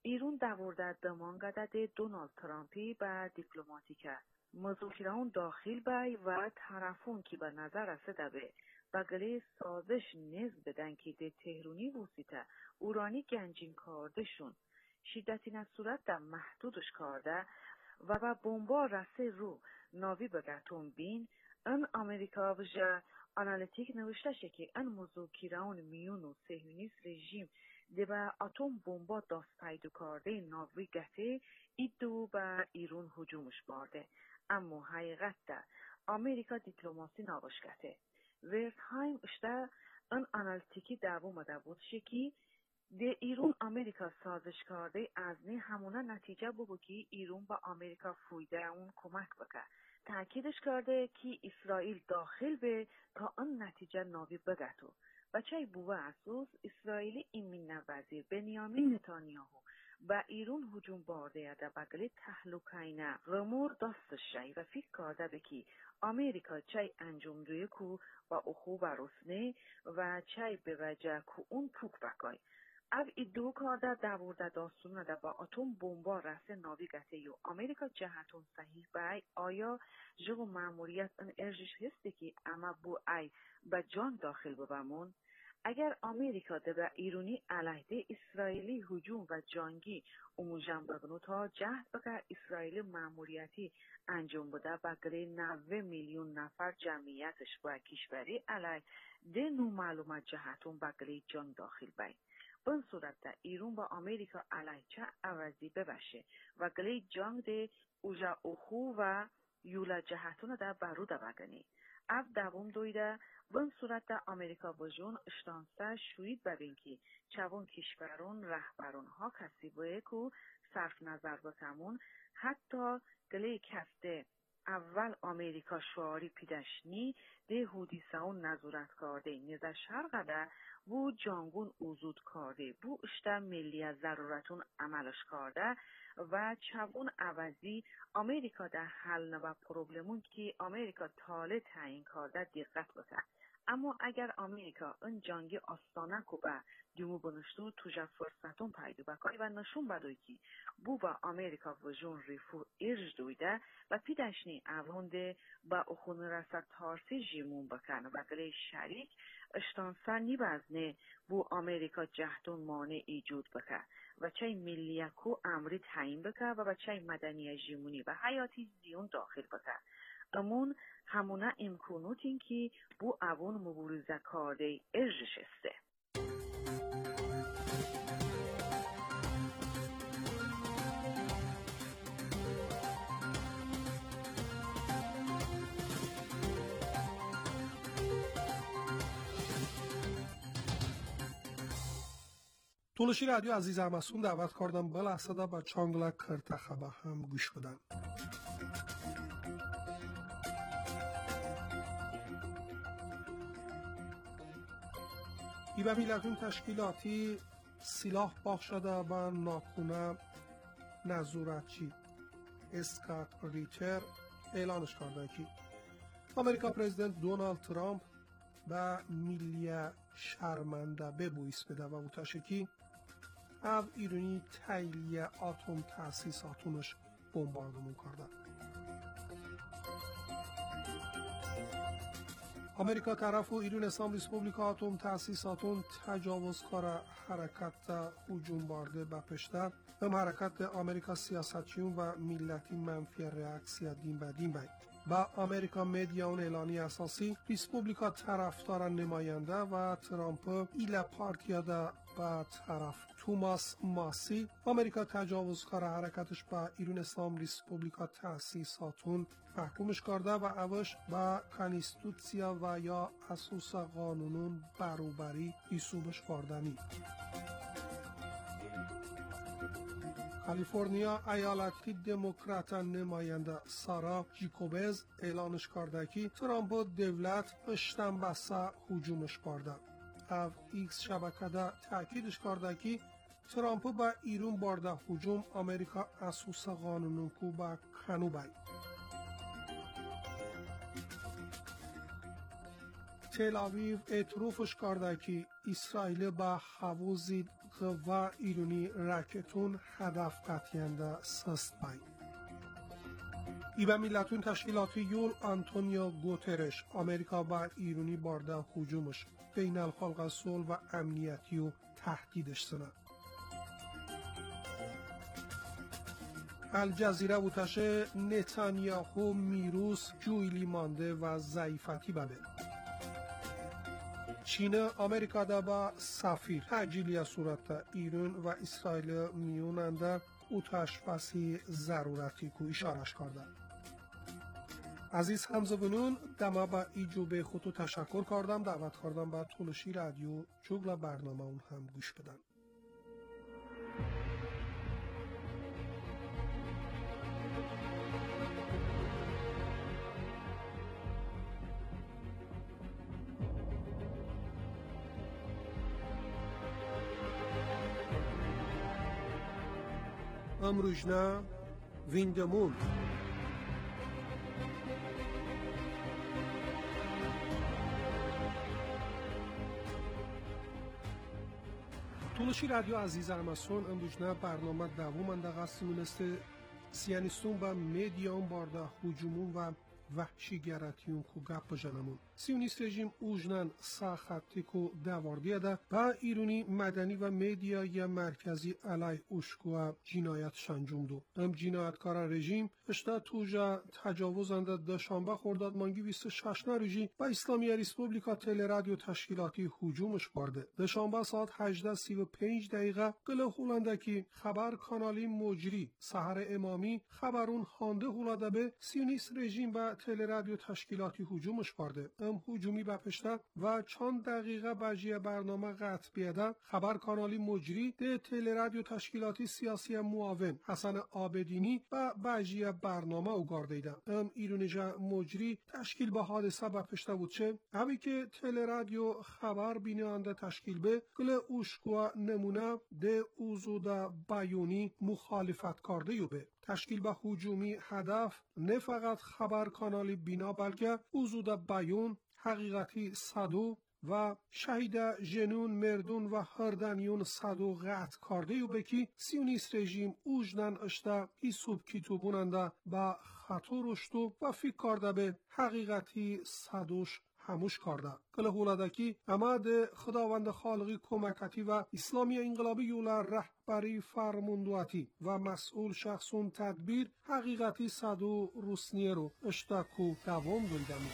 ایرون دورده دمانگده دونالد ترامپی به دیپلوماتیکه مذاکرهون داخل بای و طرفون که به نظر رسیده به بگلی سازش نیز بدن که ده تهرونی وسیطه اورانی گنجین کاردشون شدتی نصورت در محدودش کرده و به بمبا رسه رو ناوی بگتون بین ان امریکا وجه آنالیتیک نوشته شه که ان مذاکرهون میون و صهیونیست رژیم ده به اتم بمبا دست پیدا کرده ناوی گته ایدو به ایران هجومش بارده اما حقیقت ده امریکا دیپلماسی نابش گته ورتهایم اشته ان آنالیتیکی دوام ده بود شکی ده ایران امریکا سازش کرده از نه همونه نتیجه بگو که ایران با امریکا فویده اون کمک بکه تأکیدش کرده که اسرائیل داخل به تا آن نتیجه ناوی بگتو بچه بوه اساس اسرائیلی ایمین وزیر بنیامین نتانیاهو با ایران هجوم بارده ده بگلی تحلوکینه غمور دستش شای و فکر کرده بکی امریکا چای انجام دوی کو با اخو و رسنه و چای به وجه کو اون پوک بکای او ایدو کرده دورده داستون ده با اتم بمبا رسه ناوی گته یو امریکا جهتون صحیح بای آیا جو ماموریت ان ارجش هسته که اما بو ای با جان داخل ببامون اگر امریکا ده به ایرانی علیه اسرائیلی هجوم و جنگی اموجم بگنو تا جهت بکر اسرائیلی ماموریتی انجام بده بگره نوه میلیون نفر جمعیتش با کشوری علیه ده نو معلومات جهتون بگره جان داخل بای بن صورت ده ایران با امریکا علیه چه عوضی ببشه و گلی جنگ ده اوجا اخو و یولا جهتون ده برو ده بگنی اف دوم دویده بن صورت ده امریکا بجون اشتانسته شوید ببین که چوان کشورون رهبرون ها کسی باید که صرف نظر بکمون حتی گلی کفته اول امریکا شعاری پیدشنی ده حدیثه اون نظورت کرده نیزه شرقه ده بو جانگون اوزود کرده بو اشته ملی از ضرورتون عملش کرده و چوون عوضی امریکا ده حل نبا پروبلمون که امریکا تاله تعیین کرده دقت بکن اما اگر امریکا این جنگی آستانه کو به دیمو بنشتو توجه فرصتون پیدا بکای و نشون بدوی که بو با امریکا وجون ریفو ارج دویده و پیدشنی اونده با اخون رسد تارسی جیمون بکن و گلی شریک اشتانسا نیبزنه بو امریکا جهتون مانع ایجود بکن و چه ملیکو امری تعیین بکن و بچه مدنی جیمونی و حیاتی زیون داخل بکن امون همونه امکانات این که بو اوون مبارزه کرده ارجش استه.
تولشی رادیو عزیز همسون دعوت کردم بل اصدا با چانگلا کرتخبه هم گوش بدن. ای به میلتون تشکیلاتی سلاح باخ شده با ناکونه نظورتچی اسکات ریچر اعلانش کرده که امریکا پرزیدنت دونالد ترامپ به میلی شرمنده ببویس بده و اوتاشکی او ایرانی تیلیه آتوم تأسیساتونش بمباردمون کرده. امریکا طرف و ایران اسلام ریسپوبلیکا آتوم تأسیساتون تجاوزکار حرکت هجوم بارده به پشته هم حرکت امریکا سیاستچیون و ملتی منفی ریاکسیا دین به دین باید. با امریکا مدیاون اعلانی اساسی ریسپوبلیکا طرفدار نماینده و ترامپ ایلا پارتیا دا با طرف توماس ماسی امریکا تجاوزکار حرکتش با ایران اسلام ریسپوبلیکا تأسیساتون محکومش کرده و اوش با کانستیتوسیا و یا اساس قانونون بروبری ایسوبش کردنی. کالیفرنیا ایالتی دموکرات نماینده سارا جیکوبز اعلانش کرده که ترامپ دولت اشتن بسا هجومش کرده. او ایکس شبکه ده تأکیدش کرده که ترامپ با ایران بارده هجوم امریکا اساس قانونون کو با کنو باید. تل آویو اعتروفش کرده که اسرائیل با حوزید و ایرانی راکتون هدف قطینده سست بای. ای به ملتون تشکیلاتی یول آنتونیو گوترش آمریکا با ایرانی بارده هجومش بین الخلق صلح و امنیتی و تهدیدش سنه. الجزیره بوتشه نتانیاهو میروس جویلی مانده و ضعیفتی بده. چین آمریکا دا با سفیر تجلیل صورت ایران و اسرائیل میوننده اوتش بسی ضرورتی کو اشارش کرده. عزیز همزبانون دما با ایجوب خودتو تشکر کردم، دعوت کردم با تولشی رادیو جوگل برنامه اون هم گوش بدن. امروژنا ویندمون تولشی رادیو عزیز همسون امروژنا برنامه دوم انداغ سیمونسته سیانیستون با میدیان بارده هجومون و وحشیگراتیون کو گپ بجنمون. سیونیست رژیم اوجنن ساختی کو دواردیه ده با ایرانی مدنی و میدیای مرکزی علی اوشکو جنایت شنجوم دو. ام جنایتکار رژیم اشتا توجا تجاوزنده دشنبه خرداد مانگی بیست و شش نروژی با اسلامی ریسپوبلیکا تل رادیو تشکیلاتی هجومش بارده. دشنبه ساعت هجده و سی و پنج دقیقه قله هولندکی خبر کانالی مجری سحر امامی خبرون خانده هولاده به سیونیست رژیم با تل رادیو تشکیلاتی هجومش بارده. ام هجومی بپشته و چند دقیقه بجی برنامه قطع بیده خبر کانالی مجری ده تل رادیو تشکیلاتی سیاسی معاون حسن آبدینی و بجی برنامه او گاردیده. ام ایرونیجا مجری تشکیل به حادثه بپشته بود چه اوی که تل رادیو خبر بیننده تشکیل به کل اوشکو نمونه ده اوزودا بیونی مخالفت کرده یو به تشکیل به هجومی هدف نه فقط خبر کانالی بینا بلکه اوزود بیون حقیقتی صدو و شهید جنون مردون و هردنیون صدو قطع کرده یو بکی سیونیست رژیم اوجنن اشتا حسوب کتوبوننده با خطو رشتو و فکر کرده به حقیقتی صدوش هموش کرده. کل هولادکی اما ده خداوند خالقی کمکتی و اسلامی انقلابی یولا رهبری فرموندواتی و مسئول شخصون تدبیر حقیقتی صدو روسنیه رو اشتاکو دوام دلدمی.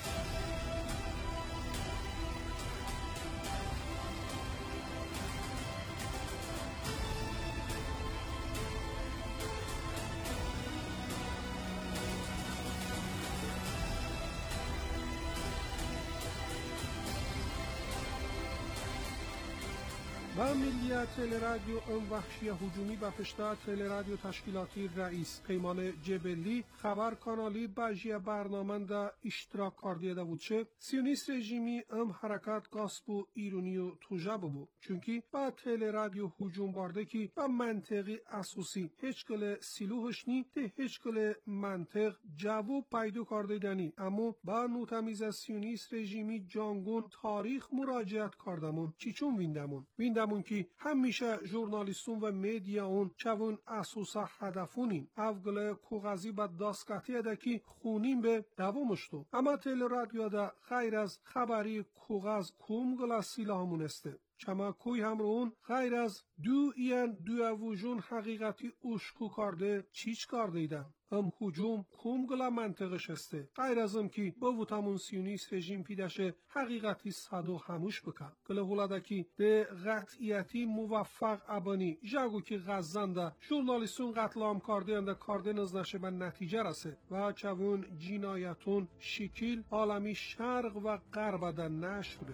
و ملیت تل رادیو ام وحشی هجومی و پشتا تل رادیو تشکیلاتی رئیس پیمان جبلی خبر کانالی بجی برنامه دا اشتراک کردیه دا بود چه سیونیست رژیمی ام حرکت گاسبو ایرونی و توجه ببو چونکی با تل رادیو هجوم بارده کی با منطقی اساسی هیچ کل سیلوهش نی ده هیچ کل منطق جواب پیدا کرده دنی اما با نوتمیز سیونیست رژیمی جانگون تاریخ مراجعت کردمون چی چون ویندمون ویندمون که همیشه ژورنالیستون و میدیا اون چون اساسا هدفونین افگل کوغازی با داسکتی ده که خونیم به دوامشتو اما تل رادیو ده غیر از خبری کوغاز کوم گلا سیلاهمون استه چما کوی هم رو اون غیر از دو این دو اوجون حقیقتی اوشکو کرده چیچ کرده ایدن ام هجوم کوم گلا منطقش استه غیر از ام کی با وطمون سیونیست رژیم پیدشه حقیقتی صدو هموش بکن گله هولادکی ده قطعیتی موفق ابانی جاگو که غزنده ژورنالیستون قتل عام کرده انده کرده نزنشه به نتیجه رسه و چون جنایتون شکل عالمی شرق و غرب ده نشده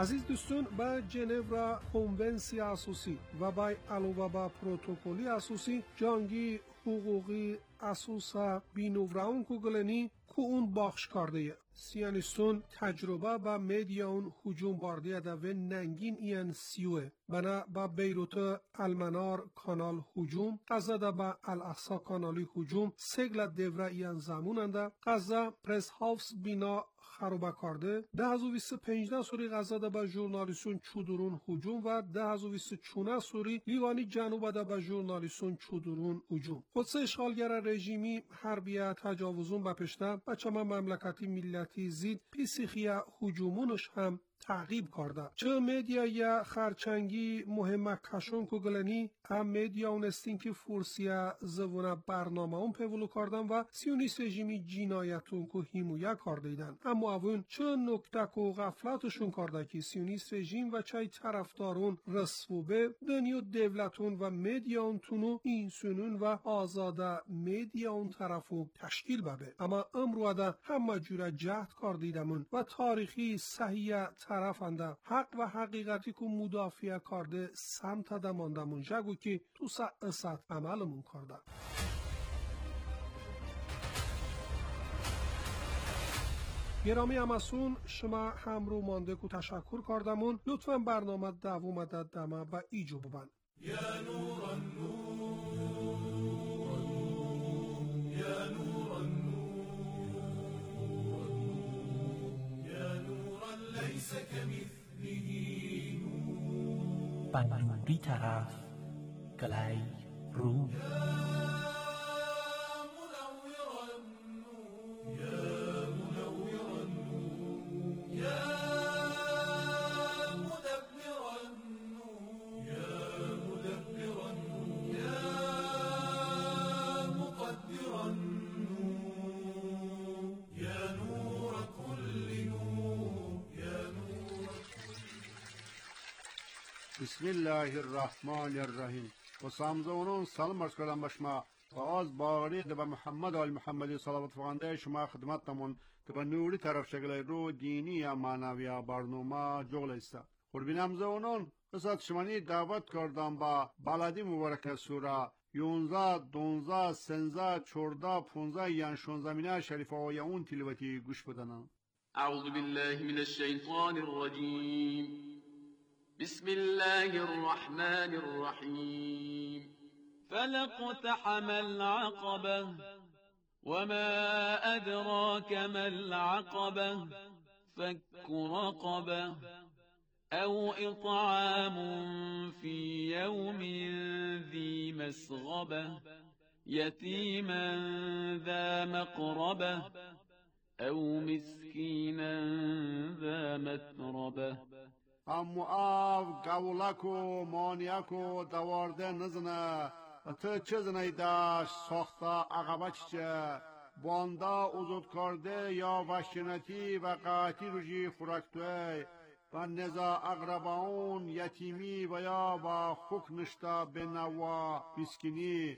عزیز دوستان، با جنیو کنونسی اساسی و با علاوه بر پروتکلی اساسی جنگی حقوقی اساسا بینوراون کوگلنی که اون باخش کرده سیانستون تجربه با مدیاون هجوم بارده ده و ننگین این سیوه بنا با بیروت المنار کانال هجوم قضا ده با الاقصا کانالی هجوم سگل دوره این زموننده قضا پرس هاوس بینا خرابه کرده ده هزار و بیست و پنج سوری غزه ده به ژورنالیستون چودرون هجوم و ده هزار و بیست و چهار سوری لیوانی جنوب ده به ژورنالیستون چودرون هجوم. قدس اشغالگر رژیمی حربیه تجاوزون به پشته بچه ما مملکتی ملتی زید پیسیخیه هجومونش هم تعقیب کرده. چه مدیا یا خرچنگی مهم کشون کوگلنی هم مدیا اونستین که فورسیا زونه برنامه اون پولو کردن و سیونیست رژیمی جنایتون که هیمویا کردیدن. اما اون چه نکته و غفلتشون کرده که سیونیست رژیم و چای طرفدارون رسوبه دنیو دولتون و مدیا اونتونو این سنون و آزاده مدیا اون طرفو تشکیل ببه. اما امرو ده همه جوره جهد کردیدمون و تاریخی صحیح طرفنده حق و حقیقتی که مدافع کرده سمت ده ماندمون جگو که تو ساعت عملمون کرده. گرامی امسون شما هم رو مانده که تشکر کردمون لطفاً برنامه دوام مدد دمه با ایجو ببن.
یا نور النور یا نور النور یا نورا لیس کمثله نور
بنوری طرف گلای رو
بسم الله الرحمن الرحیم. و سامزونون سلام عرض کردم به شما و از باقری به محمد آل محمدی صلوات فرمانده شما خدمتتون که به نوری طرف شکل رو دینی یا معنوی برنامه جغل است. قربینم زونون قصد شمانی دعوت کردم با بلدی مبارک سوره یونزده، دونزده، سنزده، چورده، پونزده یان شونزده مینه شریفه های اون تلاوتی گوش بدنم.
اعوذ بالله من الشیطان الرجیم. بسم الله الرحمن الرحيم.
فلاقتحم العقبة وما أدراك ما العقبة فك رقبة أو إطعام في يوم ذي مسغبة يتيما ذا مقربة أو مسكينا ذا متربة.
اما آو گولک و مانیک و دوارده نزنه تو چه زنه داشت ساخته عقبه چه بانده ازود کرده یا وحشنتی و قاعتی روژی خورکتوی و نزا اقرباون یتیمی و یا با خوک نشته به نوا مسکینی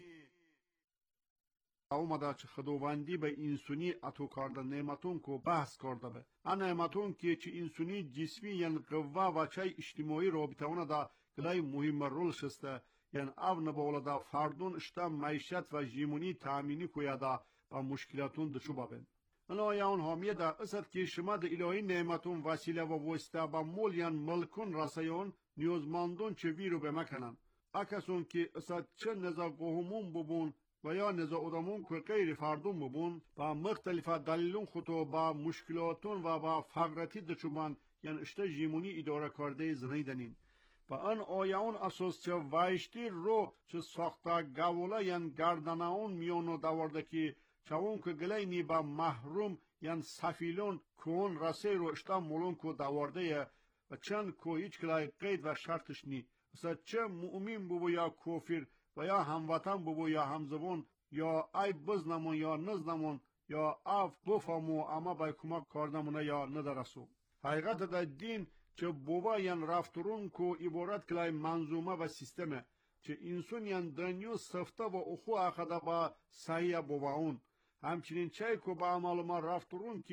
اومده چه خداوندی به انسانی اتو کرده نعمتون کو بحث کرده به ان نعمتون که چه انسانی جسمی یعنی قوه و چه اجتماعی رابطه اونه دا گلای مهم رول شسته یعنی او نباوله دا فردون اشتا معیشت و جیمونی تامینی کویا دا با مشکلاتون دشو بابن انا یا اون حامیه دا اسد که شما دا الهی نعمتون وسیله و وسته با مول یعنی ملکون رسیون نیوزماندون چه ویرو به مکنن اکسون که اسد چه نزا قهمون ببون و یا نزا ادامون که غیر فردون ببون با مختلف دلیلون خودو با مشکلاتون و با فقرتی دچوبان یعنی اشته جیمونی اداره کرده زنی دنین و ان آیاون اساس چه وایشتی رو چه ساخته گوله یعنی گردناون میونو داورده که چون که گلینی با محروم یعنی سفیلون کون رسی رو اشته مولون که داورده و چند که هیچ کلای قید و شرطش نی مثلا چه مؤمن ببو یا کافر و یا هموطن ببو یا همزبون یا ای بزنمون یا نزنمون یا اف بفهمو اما بای کمک کردمونه یا ندرسو حقیقت دا دین چه بوبا ین رفترون کو عبارت کلای منظومه و سیستمه چه انسون ین دنیو سفته و اخو اخده با صحیح بوباون همچنین چه که با عمل ما رفترون که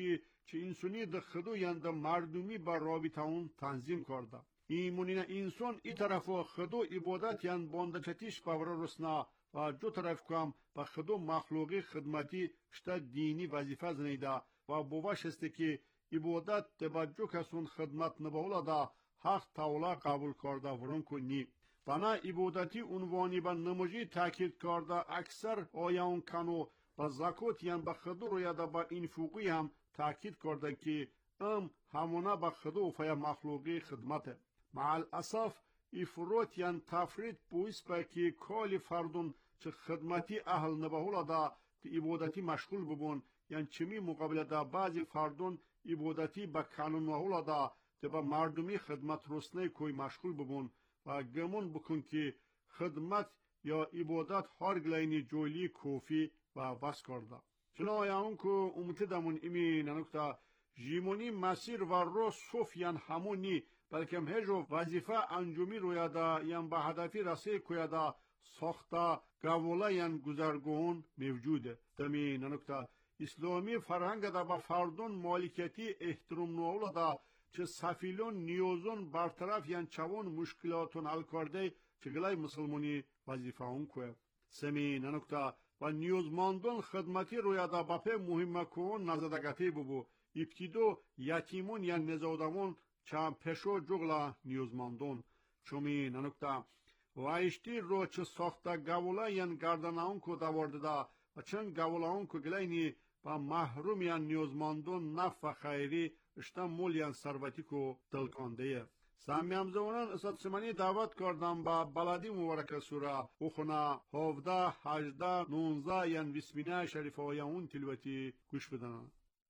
چه اینسونی ده خدو یان ده مردمی با رابطه اون تنظیم کرده. ایمونین انسان ای طرف خدو عبادت یان باندچتیش باور رسنا و جو طرف کام با خدو مخلوقی خدمتی شتا دینی وظیفه زنیده و بوش است که عبادت توجه کسون خدمت نبولا دا حق تولا قبول کرده ورن کنی. بنا عبادتی عنوانی با نموجی تاکید کرده اکثر آیان کنو با زکات یان با خدو رویا دا با انفوقی هم تاکید کرده که ام همونا با خدو فیا مخلوقی خدمته. مع الاسف افراط یان تفرید بویس با که کالی فردون چه خدمتی اهل نبولا دا تی عبادتی مشغول ببون یان چمی مقابل دا بعضی فردون عبادتی با قانون نهولا دا تی با مردمی خدمت رسنه کوی مشغول ببون و گمون بکن که خدمت یا عبادت هر گلینی جولی کوفی و بس کرده. چنان اون که امتی دمون ایمی ننکتا جیمونی مسیر و رو صوف یان همونی بلکه هم هجو وظیفه انجامی رویادا یان به هدفی رسی کویادا ساخته گوولا یان گذرگون موجوده. دمی ننکتا اسلامی فرهنگ دا با فردون مالکیتی احترام نوولا دا چه سفیلون نیوزون برطرف یان چوون مشکلاتون حل کرده چه گلای مسلمانی وظیفه اون کوه. سمی ننکتا و نیوزماندون خدمتی رویادا با پی مهمه کون نزدگتی ببو. ابتدو یتیمون یان نزودمون چند پشو جغلا نیوزماندون. چومی ننکتا و اشتی رو چه ساخته گوولا یان گردناون کو داورده دا و چند گوولا اون کو گلینی با محروم یان نیوزماندون نف و خیری اشتا مول یان ثروتی کو تلکانده. سامی همزونان اسات سمانی دعوت کردم با بلدی مبارک سوره اخونا هفده هجده نونزده یان بسمینه شریفه و یون تلوتی گوش بدن.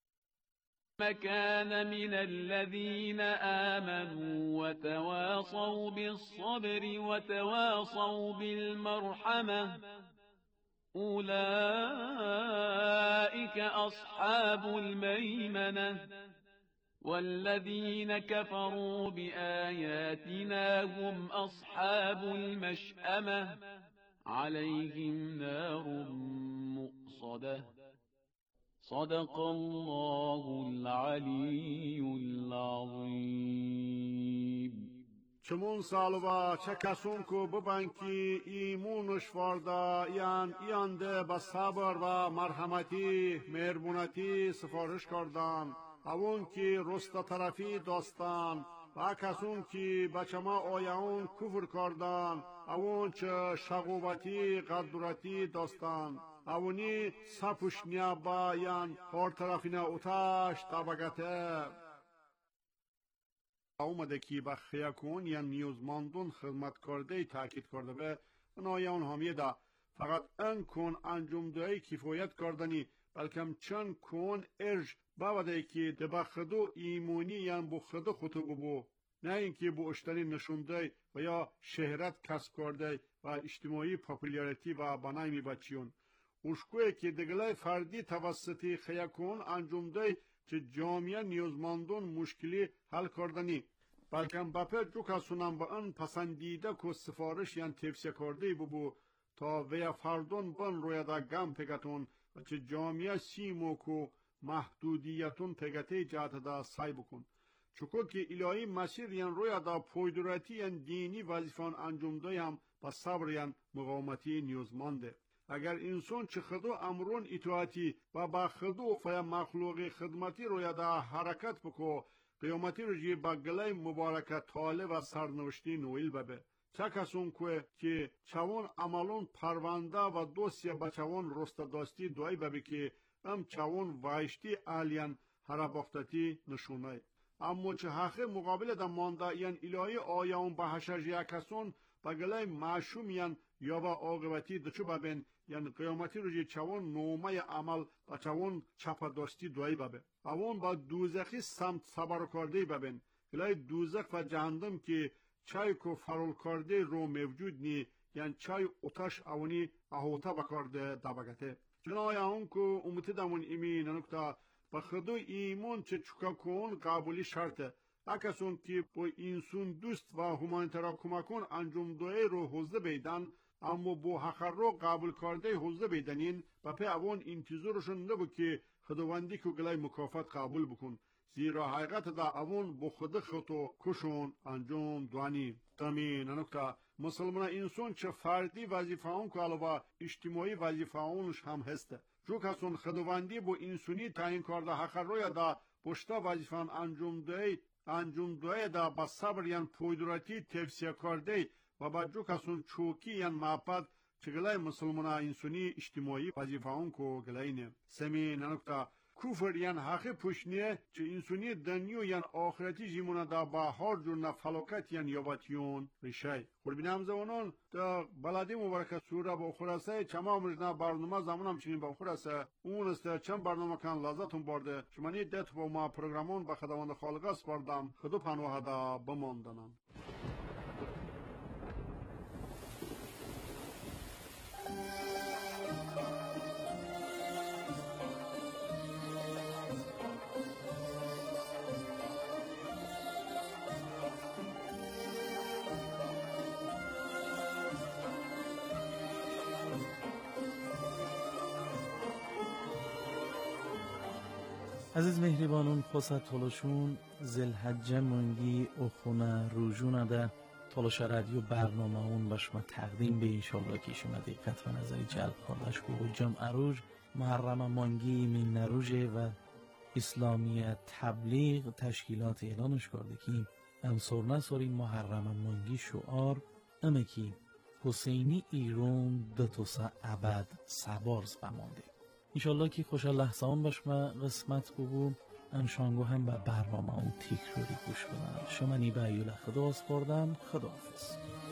مكان من الذين آمنوا وتواصوا بالصبر وتواصوا بالمرحمة أولئك أصحاب الميمنة والذين كفروا بآياتنا هم أصحاب المشأمة عليهم نار مؤصدة صدق الله العلي العظيم.
چمون سالوا چه کسون کو ببانکی ایمونش واردا یان یانده با صبر و مرحمتی مهربونتی سفارش کردن اون کی رستا طرفی داستان و کسون کی بچما آیاون کفر کردن اون چه شغوبتی قدرتی داستان اونی سپوشنیا با یان هر طرفینه اوتاش طبقته اومده که با خیاکون یا نیوزماندون خدمت کرده تاکید کرده به نایان همیه دا فقط ان کن انجام دهی کفایت کردنی بلکه چند کن ارج باوده که دبا خدو ایمونی یا بو خدو خطو بو نه اینکه بو اشتری نشونده و یا شهرت کسب کرده و اجتماعی پاپولیاریتی و بنای می بچیون اشکوه که دگلای فردی توسطی خیاکون انجام ده چه جامعه نیوزماندون مشکلی حل کردنی بلکه باپر جو کسونم با ان پسندیده که سفارش یان تفسیه کرده ببو تا ویا فردون بان روی دا گم پگتون و چه جامعه سیمو که محدودیتون پگته جهت دا سای بکن چکو که الهی مسیر یان روی دا پویدراتی یان دینی وظیفان انجام ده هم با صبر یان مقاومتی نیوزمانده اگر انسان چه خدو امرون اطاعتی و با خدو فیا مخلوق خدمتی روی دا حرکت بکو قیامتی رو جی با گلای مبارکت طاله و سرنوشتی نویل ببه چه کسون که چوان عملون پرونده و دوستی با چوان رستداستی دوی ببه که ام چوان وایشتی آلیان هرباختتی نشونه اما چه حقه مقابل دا مانده یان الهی آیان با حشر کسون با گلای معشوم یان یا با عاقبتی دچو ببین یعنی قیامتی رو جی چوان نومه عمل با چوان چپداستی دوی ببه اوان با دوزخی سمت صبر کرده ببین گلای دوزخ و جهنم که چای کو فرول کرده رو موجود نی یعنی چای اتش اونی احوطه بکرده دبگته جنای اون که امتی دمون ایمی ننکتا با خدو ایمان چه چکا کن قبولی شرطه اکسون که با انسون دوست و همانترا کمکون انجام دوی رو حوزه بیدن اما با حقر رو قبول کرده حوزه بیدنین و پی اوان انتظارشون نبود که خداوندی که گلای مکافات قبول بکن، زیرا حقیقت دا اوان با خود خطو کشون انجام دوانی. تامین نکته مسلمان انسان چه فردی وظیفه اون که علاوه اجتماعی وظیفه اونش هم هسته. جو کسون خداوندی با انسانی تعیین کرده حقر روی دا بشتا وظیفه انجام ده انجام ده دا با صبر یان پویدراتی تفسیر کرده و با جو کسون چوکی یان معبد چگلای مسلمان انسانی اجتماعی وظیفه اون که گلاینه. سمین نکته کفر یان حق پوشنیه چه انسانی دنیو یان آخرتی جیمونه دا با هر جور نفلوکت یان یابتیون ریشه. قربین همزوانان دا بلدی مبارکه سوره با خلاصه چما امرنا برنامه زمان هم چنین با خلاصه اون است چند برنامه کن لذتون برده شمانی دت با ما پروگرامون با خداوند خالق سپردم خدا پنوه دا بماندنم.
عزیز مهربانون خوصت تلاشون زلحجه منگی اخونه روژونه ده تلاش رادیو برنامه اون باشما تقدیم به انشالله که شما دقت و نظری جلب کردش که جمع اروج محرم منگی من نروژه و اسلامی تبلیغ تشکیلات اعلانش کرده که انصار نصاری محرم منگی شعار امه که حسینی ایران دتوسا عبد سبارز بمانده. انشالله که خوش لحظه آن باشما قسمت بگو انشانگو هم به برنامه اون تکراری گوش کنم. شما نی به ایول خدا سپردم. خداحافظ.